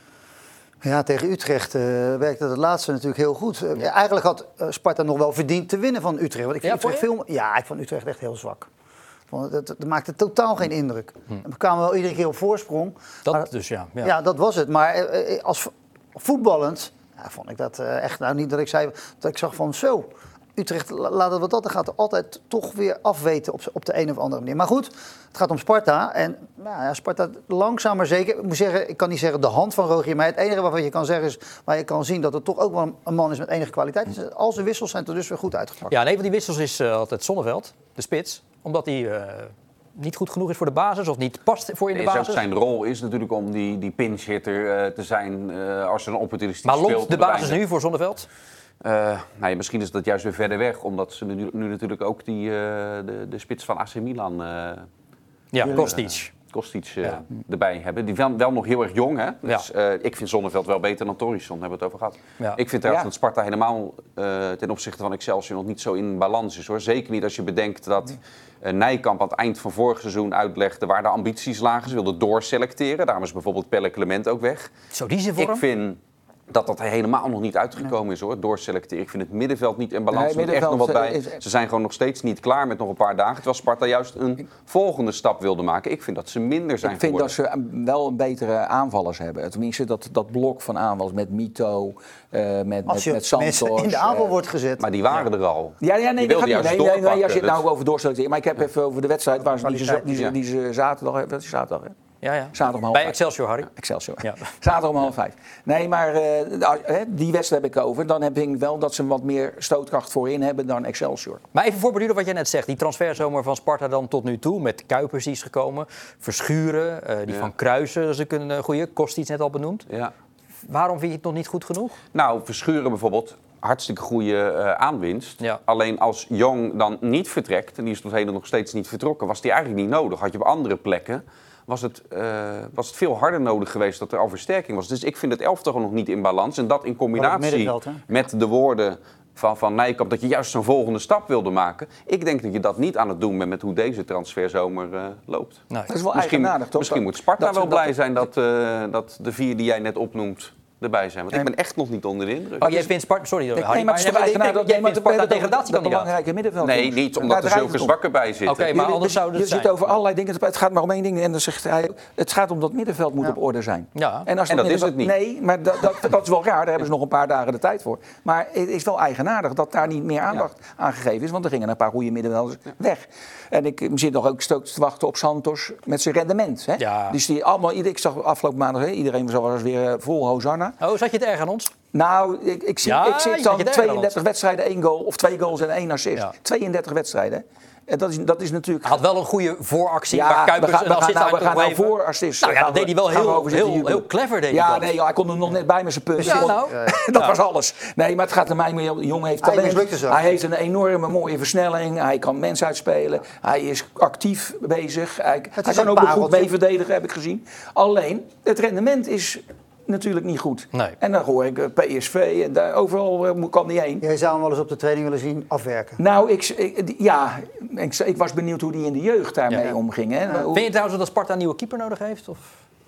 [SPEAKER 4] Ja, tegen Utrecht uh, werkte het laatste natuurlijk heel goed. Uh, ja. Eigenlijk had uh, Sparta nog wel verdiend te winnen van Utrecht. Want ik vind
[SPEAKER 2] Ja,
[SPEAKER 4] Utrecht veel, ja, ik vond Utrecht echt heel zwak. Het, het, het maakte totaal geen indruk. Hm. We kwamen wel iedere keer op voorsprong.
[SPEAKER 2] Dat
[SPEAKER 4] maar,
[SPEAKER 2] dus, ja. Ja,
[SPEAKER 4] ja dat was het. Maar uh, als voetballend ja, vond ik dat uh, echt nou niet dat ik zei dat ik zag van zo. Utrecht laat het wat dat, dan gaat er altijd toch weer afweten op, op de een of andere manier. Maar goed, het gaat om Sparta. En nou ja, Sparta langzaam maar zeker. Ik moet zeggen, ik kan niet zeggen de hand van Rogier, maar het enige waarvan je kan zeggen is, waar je kan zien dat het toch ook wel een man is met enige kwaliteit. Is dat al zijn wissels zijn er dus weer goed uitgepakt.
[SPEAKER 2] Ja, en een van die wissels is uh, altijd Zonneveld, de spits. Omdat hij uh, niet goed genoeg is voor de basis of niet past voor in de
[SPEAKER 5] nee,
[SPEAKER 2] basis.
[SPEAKER 5] Zijn rol is natuurlijk om die, die pinch hitter uh, te zijn uh, als er een opportunistisch
[SPEAKER 2] maar
[SPEAKER 5] speelt.
[SPEAKER 2] Maar loopt de basis nu voor Zonneveld?
[SPEAKER 5] Uh, nou ja, misschien is dat juist weer verder weg, omdat ze nu, nu natuurlijk ook die, uh, de, de spits van A C Milan... Uh,
[SPEAKER 2] ja, Kostic.
[SPEAKER 5] Uh, Kostic uh, ja. erbij hebben. Die wel, wel nog heel erg jong, hè? Dus ja. uh, ik vind Zonneveld wel beter dan Torisson, daar hebben we het over gehad. Ja. Ik vind trouwens ja. dat Sparta helemaal uh, ten opzichte van Excelsior nog niet zo in balans is, hoor. Zeker niet als je bedenkt dat uh, Nijkamp aan het eind van vorig seizoen uitlegde waar de ambities lagen. Ze wilden doorselecteren, daarom is bijvoorbeeld Pelle Clement ook weg.
[SPEAKER 2] Zo, die zin voor
[SPEAKER 5] Ik vind... dat dat helemaal nog niet uitgekomen is, hoor, doorselecteren. Ik vind het middenveld niet in balans. Nee, er moet echt nog wat bij. Is... Ze zijn gewoon nog steeds niet klaar met nog een paar dagen. Terwijl Sparta juist een ik... volgende stap wilde maken. Ik vind dat ze minder zijn
[SPEAKER 3] Ik vind
[SPEAKER 5] geworden.
[SPEAKER 3] dat ze wel een betere aanvallers hebben. Tenminste, dat, dat blok van aanvallers met Mito, uh, met,
[SPEAKER 4] als je
[SPEAKER 3] met, met Santos.
[SPEAKER 4] in de aanval uh, wordt gezet.
[SPEAKER 5] Maar die waren ja. er al.
[SPEAKER 3] Ja, ja nee, dat gaat niet. Nee, nee, nee, als je het nou
[SPEAKER 5] dus...
[SPEAKER 3] over doorselecteren. Maar ik heb even over de wedstrijd waar ze die, die, die, die, die ze zaterdag hebben. Dat is zaterdag, hè?
[SPEAKER 2] Ja, ja.
[SPEAKER 3] Zaterdag om half
[SPEAKER 2] Bij
[SPEAKER 3] vijf.
[SPEAKER 2] Excelsior, Harry.
[SPEAKER 3] Excelsior.
[SPEAKER 2] Ja.
[SPEAKER 3] Zaterdag om half vijf. Nee, maar uh, die wedstrijd heb ik over. Dan heb ik wel dat ze wat meer stootkracht voorin hebben dan Excelsior.
[SPEAKER 2] Maar even voorbeduren wat jij net zegt. Die transferzomer van Sparta dan tot nu toe. Met Kuipers die is gekomen. Verschuren. Uh, die ja. van Kruisen, dat is ook een goeie. Kostic net al benoemd.
[SPEAKER 5] Ja.
[SPEAKER 2] Waarom vind je het nog niet goed genoeg?
[SPEAKER 5] Nou, Verschuren bijvoorbeeld. Hartstikke goede uh, aanwinst.
[SPEAKER 2] Ja.
[SPEAKER 5] Alleen als Jong dan niet vertrekt, en die is tot heden nog steeds niet vertrokken, was die eigenlijk niet nodig. Had je op andere plekken, was het, uh, was het veel harder nodig geweest dat er al versterking was. Dus ik vind het elftal nog niet in balans. En dat in combinatie met de woorden van, van Nijkamp, dat je juist zo'n volgende stap wilde maken. Ik denk dat je dat niet aan het doen bent met hoe deze transferzomer uh, loopt.
[SPEAKER 3] Nee. Dat is wel
[SPEAKER 5] misschien,
[SPEAKER 3] eigenaardig, toch?
[SPEAKER 5] Misschien moet Sparta dat, wel dat, blij dat, zijn dat, uh, dat de vier die jij net opnoemt erbij zijn. Want ik ben echt nog niet onder de indruk.
[SPEAKER 2] Oh, jij vindt Sparta... Sorry,
[SPEAKER 3] nee,
[SPEAKER 2] Harry,
[SPEAKER 3] nee, maar het is
[SPEAKER 2] eigenaar, jij vindt Sparta degradatiekandidaat.
[SPEAKER 3] belangrijke middenveld.
[SPEAKER 5] Nee, niet omdat er zulke zwakken bij zitten.
[SPEAKER 2] Oké, maar anders zou het
[SPEAKER 3] Je
[SPEAKER 2] zijn.
[SPEAKER 3] zit over allerlei dingen. Het gaat maar om één ding. En dan zegt hij, het gaat om dat middenveld moet ja. op orde zijn.
[SPEAKER 2] Ja.
[SPEAKER 3] En, als
[SPEAKER 5] en dat is het niet.
[SPEAKER 3] Nee, maar dat, dat, dat is wel raar. Daar hebben ze nog een paar dagen de tijd voor. Maar het is wel eigenaardig dat daar niet meer aandacht ja. aan gegeven is. Want er gingen een paar goede middenvelders ja. weg. En ik zit nog ook te wachten op Santos met zijn rendement. Hè? Ja. Dus die allemaal, ik zag afgelopen maandag, hè, iedereen was weer vol Hosanna.
[SPEAKER 2] Oh, zat je het erg aan ons?
[SPEAKER 3] Nou, ik, ik, zie,
[SPEAKER 2] ja,
[SPEAKER 3] ik zit dan tweeëndertig wedstrijden, één goal of twee goals en één assist. Ja. tweeëndertig wedstrijden. En dat is, dat is natuurlijk...
[SPEAKER 2] Hij had wel een goede vooractie
[SPEAKER 3] ja,
[SPEAKER 2] waar Kuipers
[SPEAKER 3] we gaan,
[SPEAKER 2] een assist
[SPEAKER 3] nou,
[SPEAKER 2] aan
[SPEAKER 3] we gaan nou
[SPEAKER 2] geven.
[SPEAKER 3] voor assist.
[SPEAKER 2] Nou ja, dat deed hij wel heel, heel, heel clever. Deed
[SPEAKER 3] ja,
[SPEAKER 2] dat.
[SPEAKER 3] nee, ja, hij kon er nog net bij met zijn punt.
[SPEAKER 2] Ja, nou.
[SPEAKER 3] dat ja. was alles. Nee, maar het gaat er mij meer om. De jongen heeft talent. Hij, hij heeft een enorme mooie versnelling. Hij kan mensen uitspelen. Hij is actief bezig. Hij, hij kan ook nog goed mee verdedigen, heb ik gezien. Alleen, het rendement is... natuurlijk niet goed.
[SPEAKER 2] Nee.
[SPEAKER 3] En dan hoor ik P S V en daar, overal uh, kan die heen.
[SPEAKER 4] Jij zou hem wel eens op de training willen zien afwerken.
[SPEAKER 3] Nou, ik, ik, ja, ik, ik was benieuwd hoe die in de jeugd daarmee ja. omging. Hè.
[SPEAKER 2] Ja. Vind je trouwens dat Sparta een nieuwe keeper nodig heeft? Of?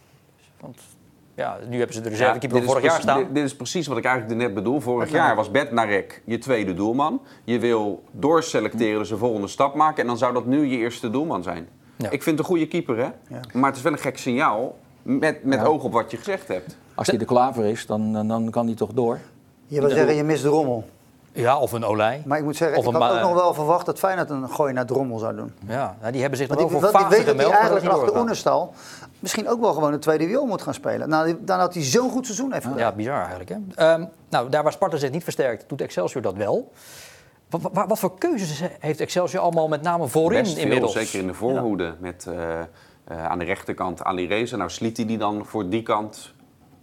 [SPEAKER 2] Want ja, nu hebben ze de reservekeeper ja, van vorig jaar staan.
[SPEAKER 5] Dit, dit is precies wat ik eigenlijk net bedoel. Vorig ja. jaar was Bednarek je tweede doelman. Je wil doorselecteren, dus een volgende stap maken. En dan zou dat nu je eerste doelman zijn. Ja. Ik vind het een goede keeper, hè? Ja. Maar het is wel een gek signaal met, met ja. oog op wat je gezegd hebt.
[SPEAKER 3] Als hij er klaar voor is, dan, dan kan hij toch door.
[SPEAKER 4] Je wil zeggen, je mist Drommel.
[SPEAKER 2] Ja, of een Olij.
[SPEAKER 4] Maar ik moet zeggen,
[SPEAKER 2] of
[SPEAKER 4] ik had ook nog wel verwacht dat Feyenoord een gooi naar Drommel zou doen.
[SPEAKER 2] Ja, nou, die hebben zich nog
[SPEAKER 4] wel
[SPEAKER 2] voor
[SPEAKER 4] fase gemeld.
[SPEAKER 2] Die
[SPEAKER 4] weet dat hij eigenlijk achter Oenerstal misschien ook wel gewoon een tweede viool moet gaan spelen. Nou, dan had hij zo'n goed seizoen heeft gedaan.
[SPEAKER 2] Ja, bizar eigenlijk. Hè? Um, nou, daar waar Sparta zich niet versterkt, doet Excelsior dat wel. Wat, wat, wat voor keuzes heeft Excelsior allemaal met name voorin
[SPEAKER 5] Best veel,
[SPEAKER 2] inmiddels?
[SPEAKER 5] Zeker in de voorhoede. Ja. Met uh, uh, aan de rechterkant Ali Reza. Nou sliet hij die dan voor die kant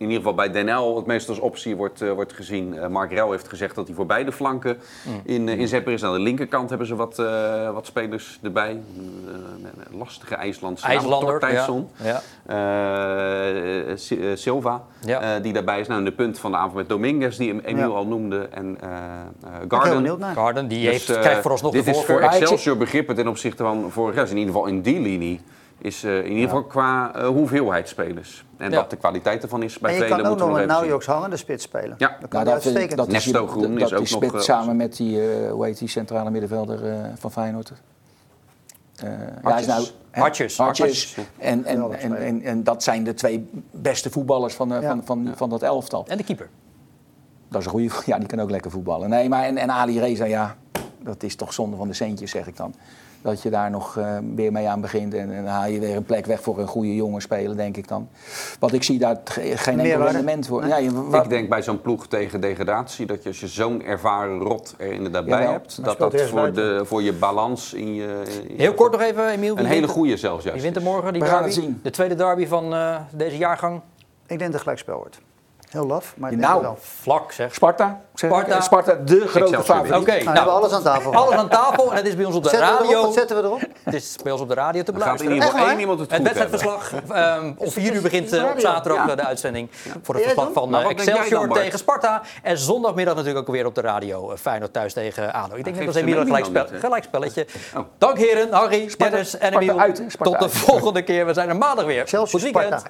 [SPEAKER 5] in ieder geval bij Den Uyl het meest als optie wordt, uh, wordt gezien. Uh, Mark Rel heeft gezegd dat hij voor beide flanken mm. in, uh, inzetbaar is. Aan de linkerkant hebben ze wat, uh, wat spelers erbij. Uh, een lastige IJslandse
[SPEAKER 2] IJslander,
[SPEAKER 5] Thijsson.
[SPEAKER 2] Ja. Ja.
[SPEAKER 5] Uh, Silva, ja. uh, die daarbij is. Nou, in de punt van de avond met Dominguez, die Emiel ja. al noemde. En uh, uh, Garden.
[SPEAKER 2] Garden, die
[SPEAKER 5] dus,
[SPEAKER 2] heeft,
[SPEAKER 5] uh,
[SPEAKER 2] krijgt vooralsnog
[SPEAKER 5] dit
[SPEAKER 2] de
[SPEAKER 5] is
[SPEAKER 2] voorkeur.
[SPEAKER 5] voor Excelsior begrippen ten opzichte van vorig jaar. Dus in ieder geval in die linie. Is uh, in ieder geval ja. qua uh, hoeveelheid spelers. En ja. wat de kwaliteit ervan is bij velen moeten we nog even zien.
[SPEAKER 4] En je kan ook nog met Naujoks hangen, de spits spelen.
[SPEAKER 5] Ja,
[SPEAKER 4] dat kan
[SPEAKER 3] nou,
[SPEAKER 4] dat uitstekend.
[SPEAKER 3] Dat is
[SPEAKER 5] Nesto Groen
[SPEAKER 3] dat
[SPEAKER 5] is ook
[SPEAKER 3] die
[SPEAKER 5] nog...
[SPEAKER 3] spits
[SPEAKER 5] Uh,
[SPEAKER 3] samen met die, uh, hoe heet die centrale middenvelder uh, van Feyenoord? Uh, ja, is nou,
[SPEAKER 2] Hartjes.
[SPEAKER 3] Hartjes. En, en, en, en, en dat zijn de twee beste voetballers van, uh, ja. van, van, ja. van dat elftal.
[SPEAKER 2] En de keeper.
[SPEAKER 3] Dat is een goede, ja, die kan ook lekker voetballen. Nee, maar en, en Ali Reza, ja, dat is toch zonde van de centjes, zeg ik dan. Dat je daar nog uh, weer mee aan begint en, en dan haal je weer een plek weg voor een goede jongen speler, denk ik dan. Want ik zie daar ge- geen enkel rendement voor. Ja, je,
[SPEAKER 5] wat... Ik denk bij zo'n ploeg tegen degradatie dat je als je zo'n ervaren rot er inderdaad bij
[SPEAKER 3] ja,
[SPEAKER 5] hebt, dat dat voor, de, voor je balans in je... In
[SPEAKER 2] Heel kort nog even, Emiel.
[SPEAKER 5] Een hele goede zelfs juist.
[SPEAKER 2] Wie wint er morgen die
[SPEAKER 3] We
[SPEAKER 2] derby?
[SPEAKER 3] gaan het zien.
[SPEAKER 2] De tweede derby van uh, deze jaargang?
[SPEAKER 4] Ik denk dat het gelijkspel wordt. Heel laf, maar ik
[SPEAKER 3] nou,
[SPEAKER 4] denk het wel.
[SPEAKER 2] Vlak zeg.
[SPEAKER 3] Sparta, zeg
[SPEAKER 2] Sparta.
[SPEAKER 3] ik. Sparta, de grote favoriet.
[SPEAKER 2] Oké,
[SPEAKER 4] nou,
[SPEAKER 2] nou,
[SPEAKER 4] we hebben alles aan tafel.
[SPEAKER 2] Alles aan tafel en het is bij ons op de
[SPEAKER 4] zetten
[SPEAKER 2] radio.
[SPEAKER 4] We erop, wat zetten we erop?
[SPEAKER 2] Het is bij ons op de radio te
[SPEAKER 5] Dan gaat in
[SPEAKER 2] beluisteren.
[SPEAKER 5] ieder geval één iemand het
[SPEAKER 2] Het
[SPEAKER 5] goed
[SPEAKER 2] wedstrijdverslag. Um, om vier uur begint uh, op zaterdag ja. de uitzending voor het verslag van uh, Excelsior dan, tegen Sparta. En zondagmiddag natuurlijk ook weer op de radio. Uh, Feyenoord thuis tegen ADO. Ik denk net als Emiel een gelijkspel, gelijkspelletje. Oh. Dank heren, Harry,
[SPEAKER 3] Sparta,
[SPEAKER 2] Dennis en Emiel.
[SPEAKER 3] Uit,
[SPEAKER 2] tot de
[SPEAKER 3] uit.
[SPEAKER 2] volgende keer. We zijn er maandag weer.
[SPEAKER 4] Goed weekend.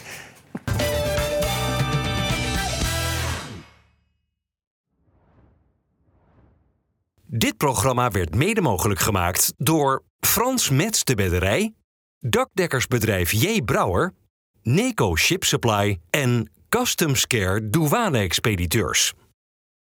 [SPEAKER 1] Dit programma werd mede mogelijk gemaakt door Frans Metz de Bedderij, dakdekkersbedrijf J. Brouwer, Neco Ship Supply en Customs Care Douane Expediteurs.